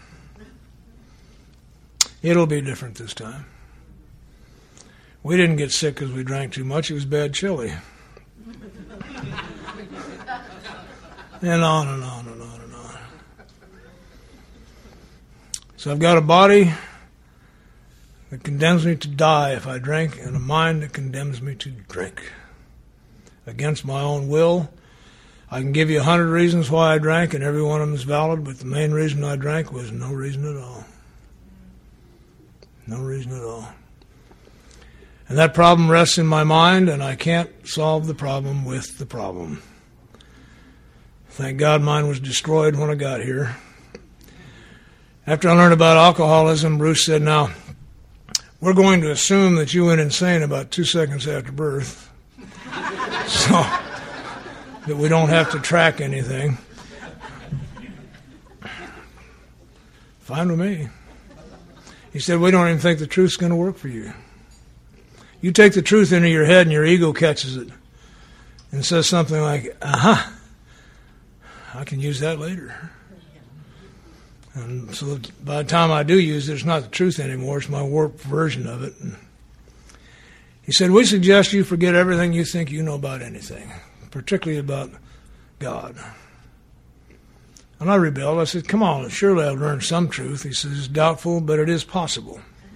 S2: It'll be different this time. We didn't get sick because we drank too much. It was bad chili. And on and on and on and on. So I've got a body that condemns me to die if I drink, and a mind that condemns me to drink. Against my own will. I can give you a hundred reasons why I drank, and every one of them is valid, but the main reason I drank was no reason at all. No reason at all. And that problem rests in my mind, and I can't solve the problem with the problem. Thank God mine was destroyed when I got here. After I learned about alcoholism, Bruce said, now, we're going to assume that you went insane about two seconds after birth, so that we don't have to track anything. Fine with me. He said, we don't even think the truth's going to work for you. You take the truth into your head and your ego catches it and says something like, aha, I can use that later. And so by the time I do use it, it's not the truth anymore. It's my warped version of it. And he said, we suggest you forget everything you think you know about anything, particularly about God. And I rebelled. I said, come on, surely I've learned some truth. He says, it's doubtful, but it is possible.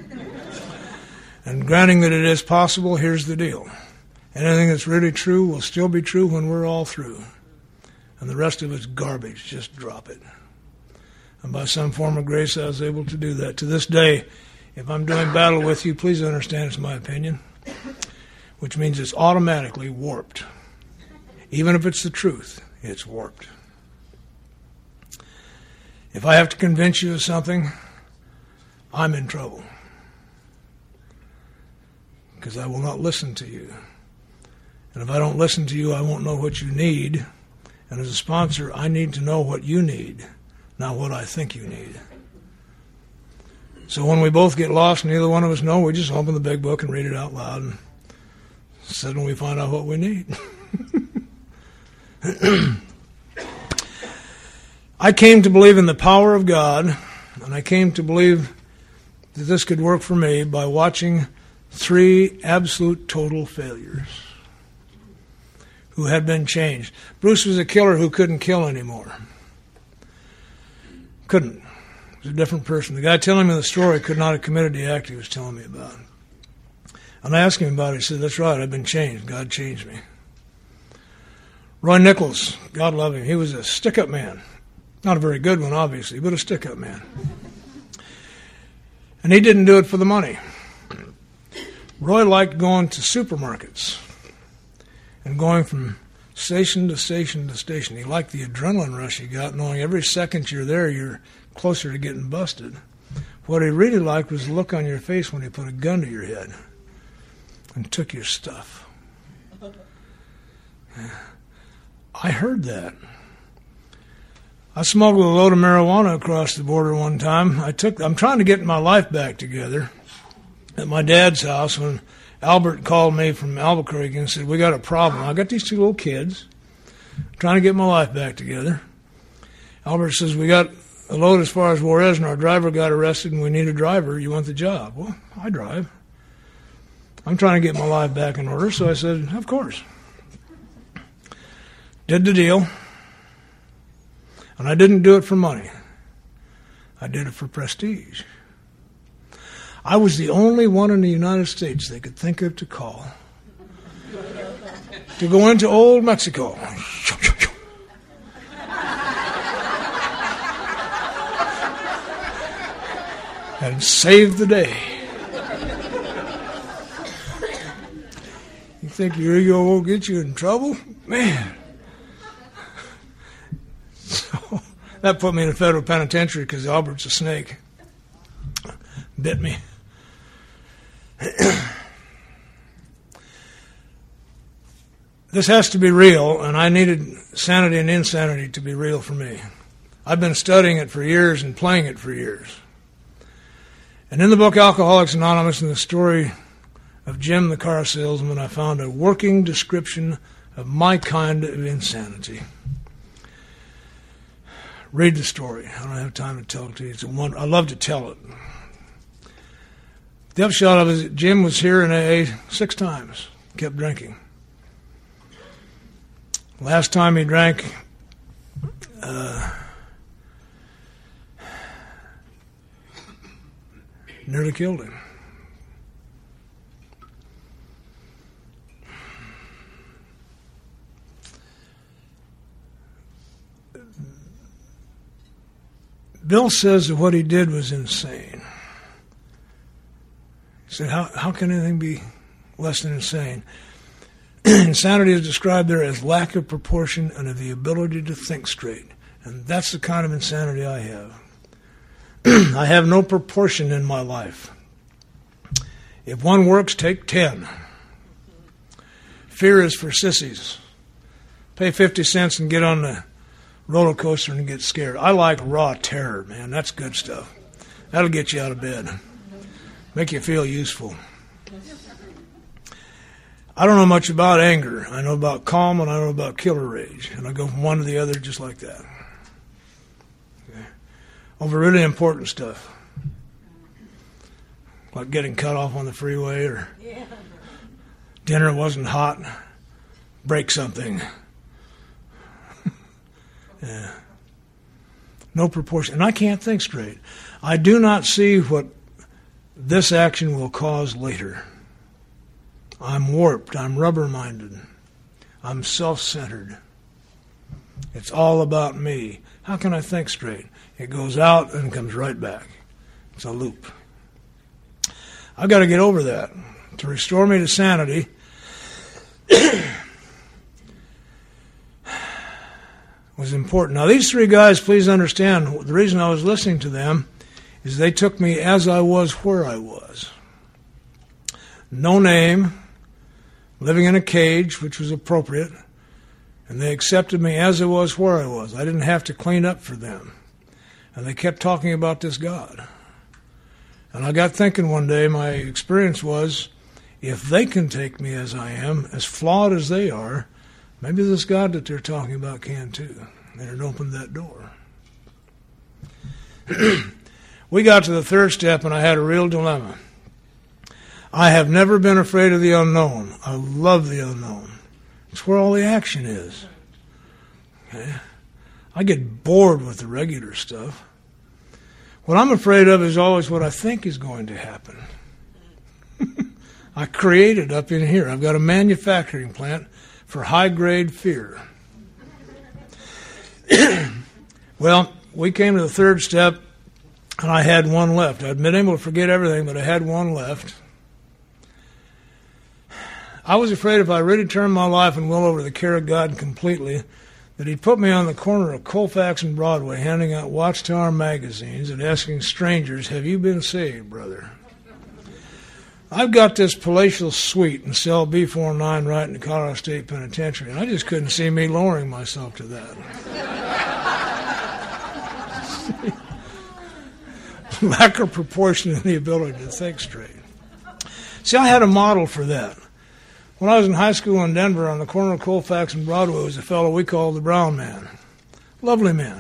S2: And granting that it is possible, here's the deal. Anything that's really true will still be true when we're all through. And the rest of it's garbage. Just drop it. And by some form of grace, I was able to do that. To this day, if I'm doing battle with you, please understand it's my opinion, which means it's automatically warped. Even if it's the truth, it's warped. If I have to convince you of something, I'm in trouble. Because I will not listen to you. And if I don't listen to you, I won't know what you need. And as a sponsor, I need to know what you need, not what I think you need. So when we both get lost, neither one of us know, we just open the big book and read it out loud. And suddenly we find out what we need. I came to believe in the power of God, and I came to believe that this could work for me by watching three absolute total failures who had been changed. Bruce was a killer who couldn't kill anymore. Couldn't. He was a different person. The guy telling me the story could not have committed the act he was telling me about. And I asked him about it. He said, that's right, I've been changed. God changed me. Roy Nichols, God love him, he was a stick-up man. Not a very good one, obviously, but a stick-up man. And he didn't do it for the money. Roy liked going to supermarkets and going from station to station to station. He liked the adrenaline rush he got, knowing every second you're there, you're closer to getting busted. What he really liked was the look on your face when he put a gun to your head and took your stuff. I heard that. I smuggled a load of marijuana across the border one time. I took. I'm trying to get my life back together at my dad's house when Albert called me from Albuquerque and said, we got a problem. I got these two little kids trying to get my life back together. Albert says, we got a load as far as Juarez and our driver got arrested and we need a driver. You want the job? Well, I drive. I'm trying to get my life back in order. So I said, of course. Did the deal. And I didn't do it for money. I did it for prestige. I was the only one in the United States they could think of to call. To go into old Mexico. and saved the day. You think your ego won't get you in trouble? Man. So that put me in a federal penitentiary because Albert's a snake. Bit me. This has to be real, and I needed sanity and insanity to be real for me. I've been studying it for years and playing it for years. And in the book Alcoholics Anonymous, in the story of Jim the car salesman, I found a working description of my kind of insanity. Read the story. I don't have time to tell it to you. It's a one, I love to tell it. The upshot of it is Jim was here in A A six times, kept drinking. Last time he drank, uh, nearly killed him. Bill says that what he did was insane. He said, how, how can anything be less than insane? Insanity is described there as lack of proportion and of the ability to think straight. And that's the kind of insanity I have. I have no proportion in my life. If one works, take ten. Fear is for sissies. Pay fifty cents and get on the roller coaster and get scared. I like raw terror, man. That's good stuff. That'll get you out of bed. Make you feel useful. I don't know much about anger. I know about calm and I know about killer rage. And I go from one to the other just like that. Okay. Over really important stuff. Like getting cut off on the freeway or yeah. Dinner wasn't hot. Break something. Yeah. No proportion. And I can't think straight. I do not see what this action will cause later. I'm warped. I'm rubber-minded. I'm self-centered. It's all about me. How can I think straight? It goes out and comes right back. It's a loop. I've got to get over that. To restore me to sanity, was important. Now, these three guys, please understand, the reason I was listening to them is they took me as I was where I was. No name, living in a cage, which was appropriate, and they accepted me as I was where I was. I didn't have to clean up for them. And they kept talking about this God. And I got thinking one day, my experience was, if they can take me as I am, as flawed as they are, maybe this God that they're talking about can too. And it opened that door. We got to the third step and I had a real dilemma. I have never been afraid of the unknown. I love the unknown. It's where all the action is. Okay? I get bored with the regular stuff. What I'm afraid of is always what I think is going to happen. I create it up in here. I've got a manufacturing plant for high-grade fear. Well, we came to the third step, and I had one left. I'd been able to forget everything, but I had one left. I was afraid if I really turned my life and will over to the care of God completely, that he'd put me on the corner of Colfax and Broadway handing out Watchtower magazines and asking strangers, have you been saved, brother? I've got this palatial suite in cell B forty-nine right in the Colorado State Penitentiary, and I just couldn't see me lowering myself to that. Lack of proportion in the ability to think straight. See, I had a model for that. When I was in high school in Denver, on the corner of Colfax and Broadway, was a fellow we called the Brown Man. Lovely man.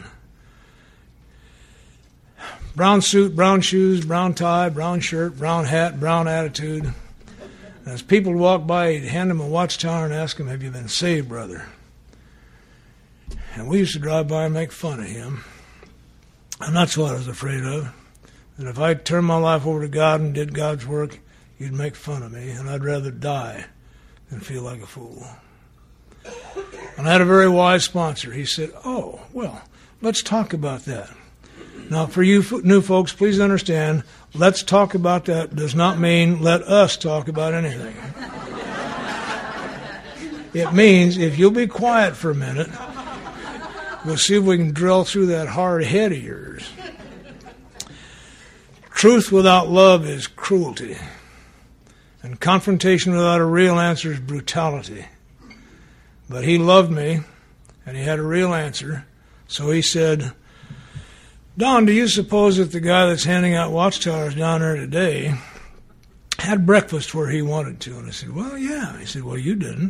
S2: Brown suit, brown shoes, brown tie, brown shirt, brown hat, brown attitude. And as people would walk by, he'd hand them a Watchtower and ask them, have you been saved, brother? And we used to drive by and make fun of him. And that's what I was afraid of. That if I turned my life over to God and did God's work, he'd make fun of me, and I'd rather die than feel like a fool. And I had a very wise sponsor. He said, oh, well, let's talk about that. Now, for you new folks, please understand, let's talk about that does not mean let us talk about anything. It means if you'll be quiet for a minute, we'll see if we can drill through that hard head of yours. Truth without love is cruelty. And confrontation without a real answer is brutality. But he loved me, and he had a real answer. So he said, Don, do you suppose that the guy that's handing out watchtowers down there today had breakfast where he wanted to? And I said, well, yeah. He said, well, you didn't.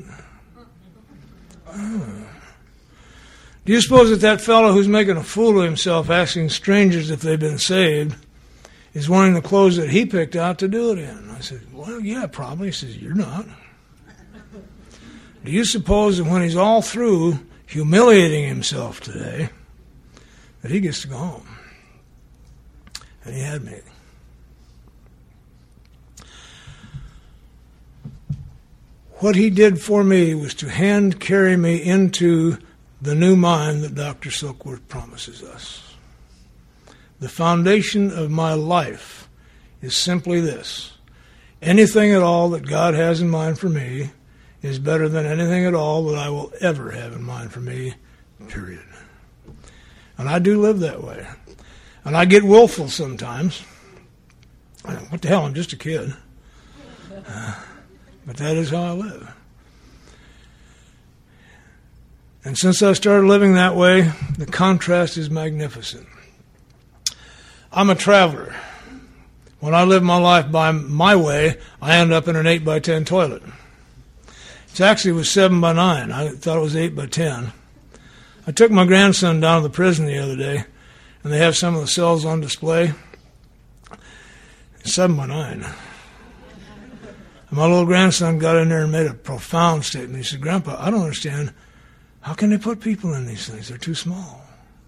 S2: Oh. Do you suppose that that fellow who's making a fool of himself asking strangers if they've been saved is wearing the clothes that he picked out to do it in? I said, well, yeah, probably. He says, you're not. Do you suppose that when he's all through humiliating himself today, that he gets to go home? And he had me. What he did for me was to hand carry me into the new mind that Doctor Silkworth promises us. The foundation of my life is simply this. Anything at all that God has in mind for me is better than anything at all that I will ever have in mind for me, period. And I do live that way. And I get willful sometimes. What the hell, I'm just a kid. Uh, but that is how I live. And since I started living that way, the contrast is magnificent. I'm a traveler. When I live my life by my way, I end up in an eight by ten toilet. It actually was seven by nine. I thought it was eight by ten. I took my grandson down to the prison the other day, and they have some of the cells on display. It's seven by nine. And my little grandson got in there and made a profound statement. He said, Grandpa, I don't understand. How can they put people in these things? They're too small.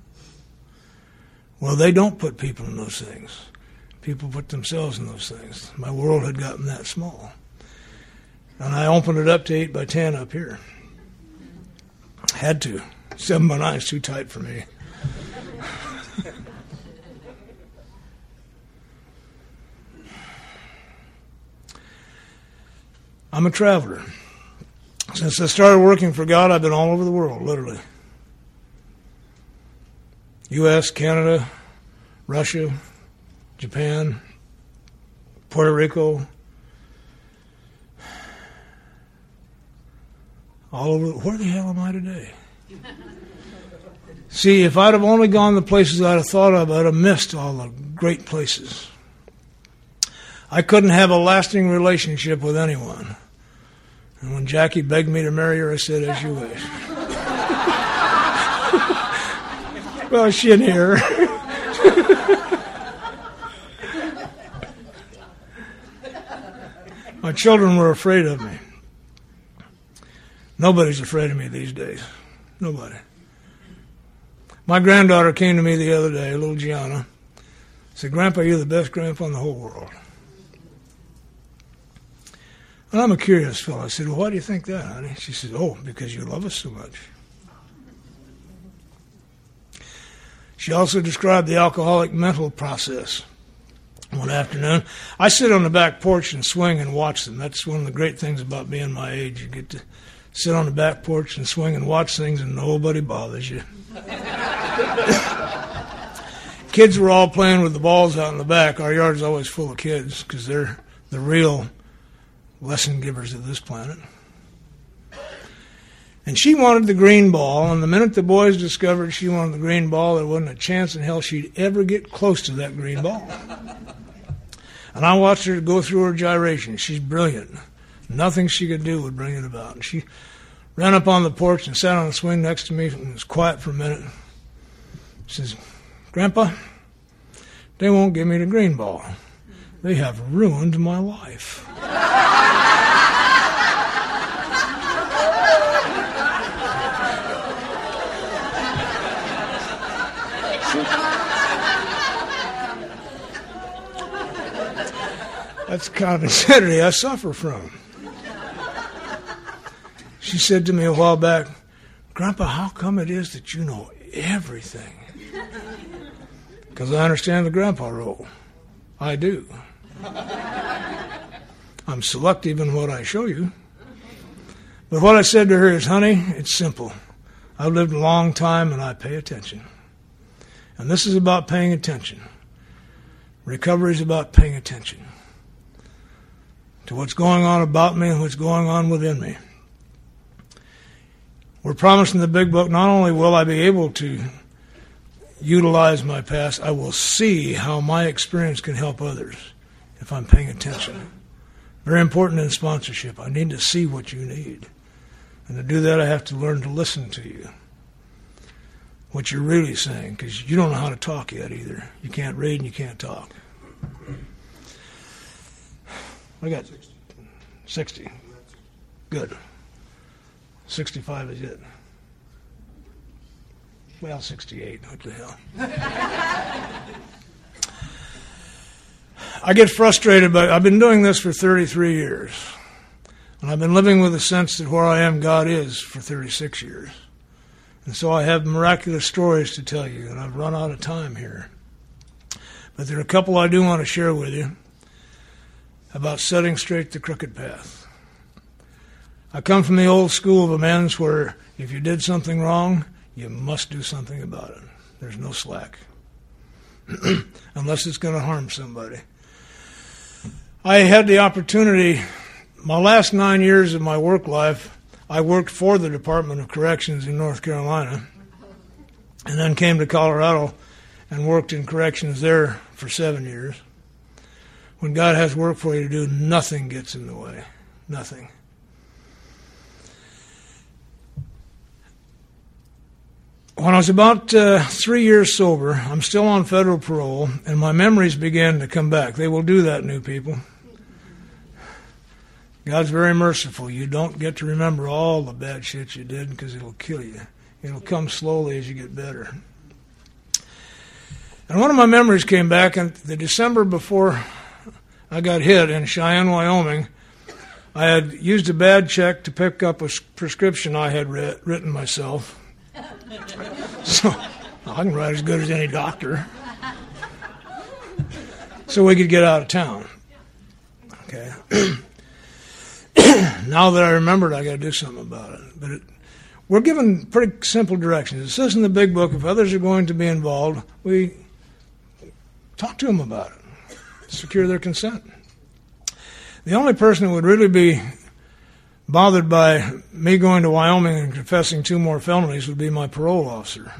S2: Well, they don't put people in those things. People put themselves in those things. My world had gotten that small. And I opened it up to eight by ten up here. Had to. seven by nine is too tight for me. I'm a traveler. Since I started working for God, I've been all over the world, literally. U S, Canada, Russia, Japan, Puerto Rico, all over. Where the hell am I today? See, if I'd have only gone the places I'd have thought of, I'd have missed all the great places. I couldn't have a lasting relationship with anyone. And when Jackie begged me to marry her, I said, as you wish. Well, she didn't hear her. My children were afraid of me. Nobody's afraid of me these days. Nobody. My granddaughter came to me the other day, little Gianna, said, Grandpa, you're the best grandpa in the whole world. And I'm a curious fellow. I said, well, why do you think that, honey? She said, oh, because you love us so much. She also described the alcoholic mental process. One afternoon, I sit on the back porch and swing and watch them. That's one of the great things about being my age. You get to sit on the back porch and swing and watch things and nobody bothers you. Kids were all playing with the balls out in the back. Our yard's always full of kids because they're the real lesson givers of this planet. And she wanted the green ball, and the minute the boys discovered she wanted the green ball, there wasn't a chance in hell she'd ever get close to that green ball. And I watched her go through her gyration. She's brilliant. Nothing she could do would bring it about. And she ran up on the porch and sat on a swing next to me and was quiet for a minute. She says, Grandpa, they won't give me the green ball. They have ruined my life. That's the kind of insanity I suffer from. She said to me a while back, Grandpa, how come it is that you know everything? Because I understand the grandpa role. I do. I'm selective in what I show you. But what I said to her is, honey, it's simple. I've lived a long time and I pay attention. And this is about paying attention. Recovery is about paying attention to what's going on about me and what's going on within me. We're promised in the big book, not only will I be able to utilize my past, I will see how my experience can help others if I'm paying attention. Very important in sponsorship. I need to see what you need. And to do that, I have to learn to listen to you. What you're really saying, because you don't know how to talk yet either. You can't read and you can't talk. I got sixty. Good. sixty-five is it. Well, sixty-eight. What the hell? I get frustrated, but I've been doing this for thirty-three years. And I've been living with a sense that where I am, God is, for thirty-six years. And so I have miraculous stories to tell you, and I've run out of time here. But there are a couple I do want to share with you about setting straight the crooked path. I come from the old school of amends where if you did something wrong, you must do something about it. There's no slack. Unless it's going to harm somebody. I had the opportunity, my last nine years of my work life, I worked for the Department of Corrections in North Carolina and then came to Colorado and worked in corrections there for seven years. When God has work for you to do, nothing gets in the way. Nothing. When I was about uh, three years sober, I'm still on federal parole, and my memories began to come back. They will do that, new people. God's very merciful. You don't get to remember all the bad shit you did because it'll kill you. It'll come slowly as you get better. And one of my memories came back, and the December before I got hit in Cheyenne, Wyoming, I had used a bad check to pick up a prescription I had writ- written myself. So I can write as good as any doctor. So we could get out of town. Okay. Now that I remembered, I got to do something about it. But it, we're given pretty simple directions. It says in the big book, if others are going to be involved, we talk to them about it, secure their consent. The only person who would really be bothered by me going to Wyoming and confessing two more felonies would be my parole officer.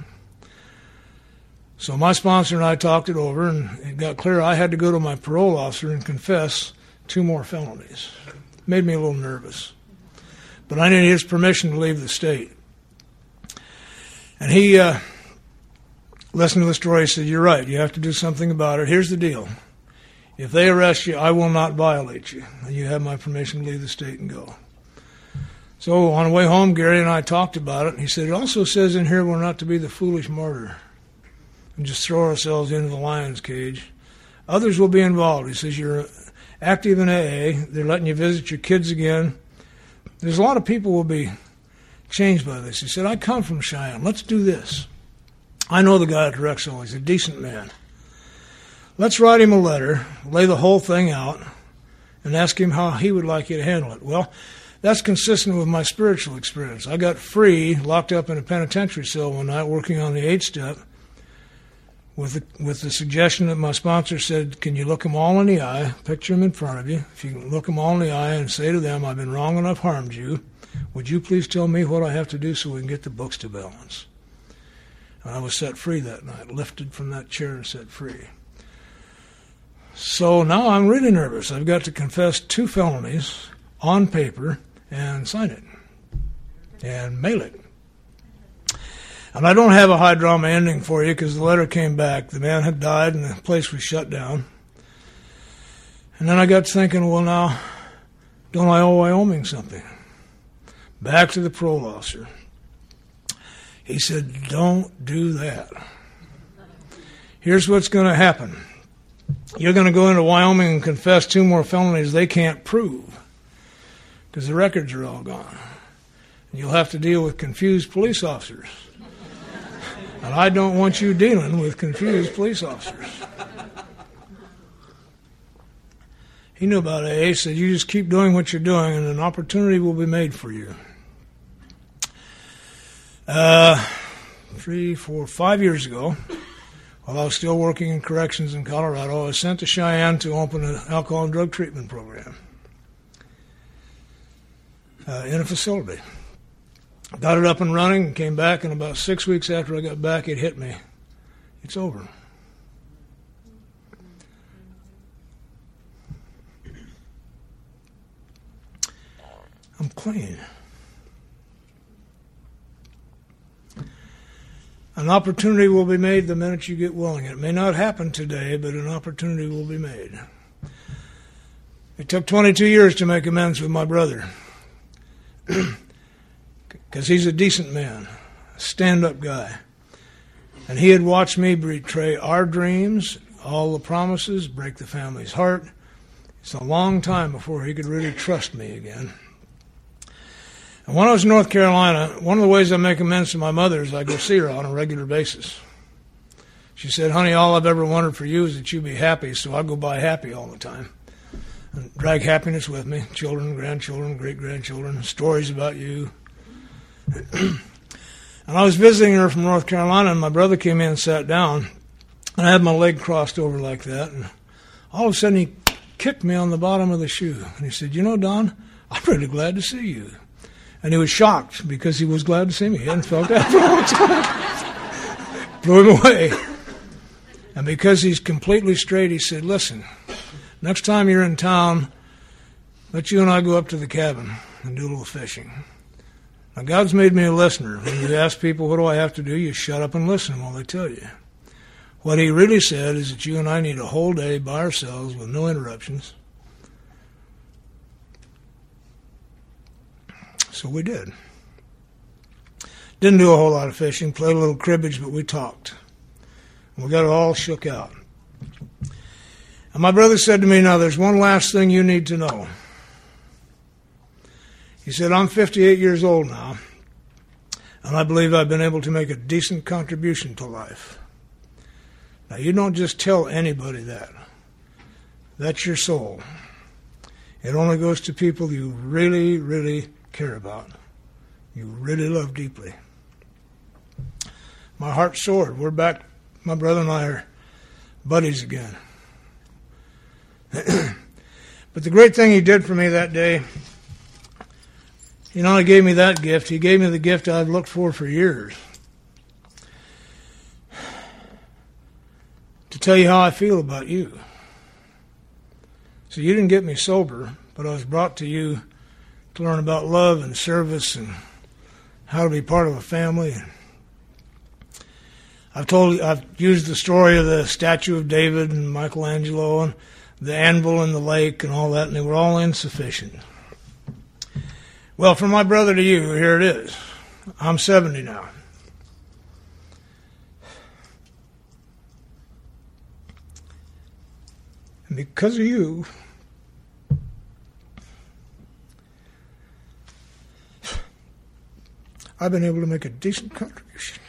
S2: So my sponsor and I talked it over, and it got clear I had to go to my parole officer and confess two more felonies. Made me a little nervous. But I needed his permission to leave the state. And he uh, listened to the story. He said, you're right, you have to do something about it. Here's the deal. If they arrest you, I will not violate you. And you have my permission to leave the state and go. So on the way home, Gary and I talked about it. And he said, it also says in here we're not to be the foolish martyr and just throw ourselves into the lion's cage. Others will be involved. He says, you're active in A A. They're letting you visit your kids again. There's a lot of people will be changed by this. He said, I come from Cheyenne. Let's do this. I know the guy at Drexel. He's a decent man. Let's write him a letter, lay the whole thing out, and ask him how he would like you to handle it. Well, that's consistent with my spiritual experience. I got free, locked up in a penitentiary cell one night, working on the eight-step, with the, with the suggestion that my sponsor said, can you look them all in the eye, picture them in front of you. If you can look them all in the eye and say to them, I've been wrong and I've harmed you, would you please tell me what I have to do so we can get the books to balance? And I was set free that night, lifted from that chair and set free. So now I'm really nervous. I've got to confess two felonies on paper and sign it and mail it. And I don't have a high drama ending for you because the letter came back. The man had died and the place was shut down. And then I got thinking, well, now, don't I owe Wyoming something? Back to the parole officer. He said, don't do that. Here's what's going to happen. You're going to go into Wyoming and confess two more felonies they can't prove because the records are all gone. And you'll have to deal with confused police officers. And I don't want you dealing with confused police officers. He knew about A A. He said, you just keep doing what you're doing and an opportunity will be made for you. Uh, three, four, five years ago, while I was still working in corrections in Colorado, I was sent to Cheyenne to open an alcohol and drug treatment program uh, in a facility. Got it up and running and came back, and about six weeks after I got back, it hit me. It's over. I'm clean. An opportunity will be made the minute you get willing. It may not happen today, but an opportunity will be made. It took twenty-two years to make amends with my brother. Because he's a decent man, a stand-up guy. And he had watched me betray our dreams, all the promises, break the family's heart. It's a long time before he could really trust me again. And when I was in North Carolina, one of the ways I make amends to my mother is I go see her on a regular basis. She said, honey, all I've ever wanted for you is that you be happy, so I go by happy all the time. And drag happiness with me, children, grandchildren, great-grandchildren, stories about you. And I was visiting her from North Carolina, and my brother came in and sat down, and I had my leg crossed over like that, and all of a sudden he kicked me on the bottom of the shoe, and he said, you know, Don, I'm really glad to see you. And he was shocked because he was glad to see me. He hadn't felt that for a long time. Blew him away. And because he's completely straight, he said, listen, next time you're in town, let you and I go up to the cabin and do a little fishing. Now, God's made me a listener. When you ask people, what do I have to do? You shut up and listen while they tell you. What he really said is that you and I need a whole day by ourselves with no interruptions. So we did. Didn't do a whole lot of fishing, played a little cribbage, but we talked. And we got it all shook out. And my brother said to me, now there's one last thing you need to know. He said, I'm fifty-eight years old now, and I believe I've been able to make a decent contribution to life. Now, you don't just tell anybody that. That's your soul. It only goes to people you really, really care about, you really love deeply. My heart soared. We're back. My brother and I are buddies again. But the great thing he did for me that day, he not only gave me that gift, he gave me the gift I've looked for for years. To tell you how I feel about you. So you didn't get me sober, but I was brought to you to learn about love and service and how to be part of a family. I've told, I've used the story of the statue of David and Michelangelo and the anvil in the lake and all that, and they were all insufficient. Well, from my brother to you, here it is. I'm seventy now. And because of you, I've been able to make a decent contribution.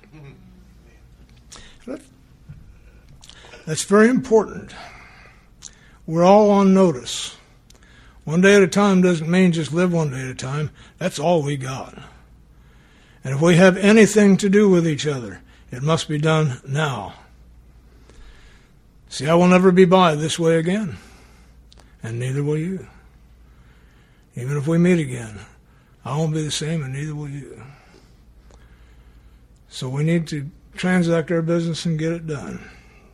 S2: That's very important. We're all on notice. One day at a time doesn't mean just live one day at a time. That's all we got. And if we have anything to do with each other, it must be done now. See, I will never be by this way again, and neither will you. Even if we meet again, I won't be the same, and neither will you. So we need to transact our business and get it done.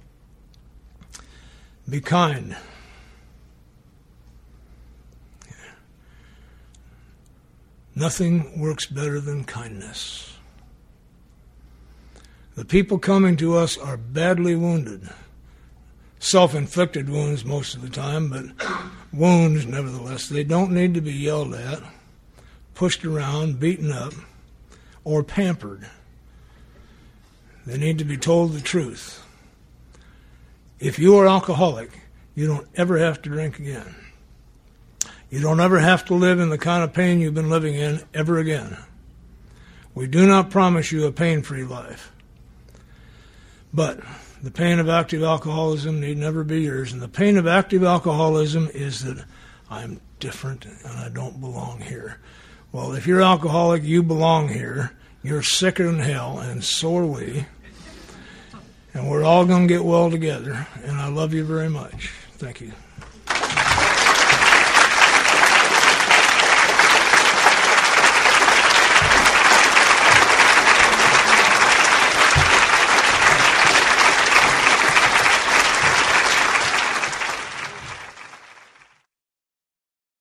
S2: Be kind. Nothing works better than kindness. The people coming to us are badly wounded. Self-inflicted wounds most of the time, but wounds nevertheless. They don't need to be yelled at, pushed around, beaten up, or pampered. They need to be told the truth. If you are alcoholic, you don't ever have to drink again. You don't ever have to live in the kind of pain you've been living in ever again. We do not promise you a pain-free life. But The pain of active alcoholism need never be yours. And the pain of active alcoholism is that I'm different and I don't belong here. Well, if you're alcoholic, you belong here. You're sicker than hell, and so are we. And we're all going to get well together. And I love you very much. Thank you.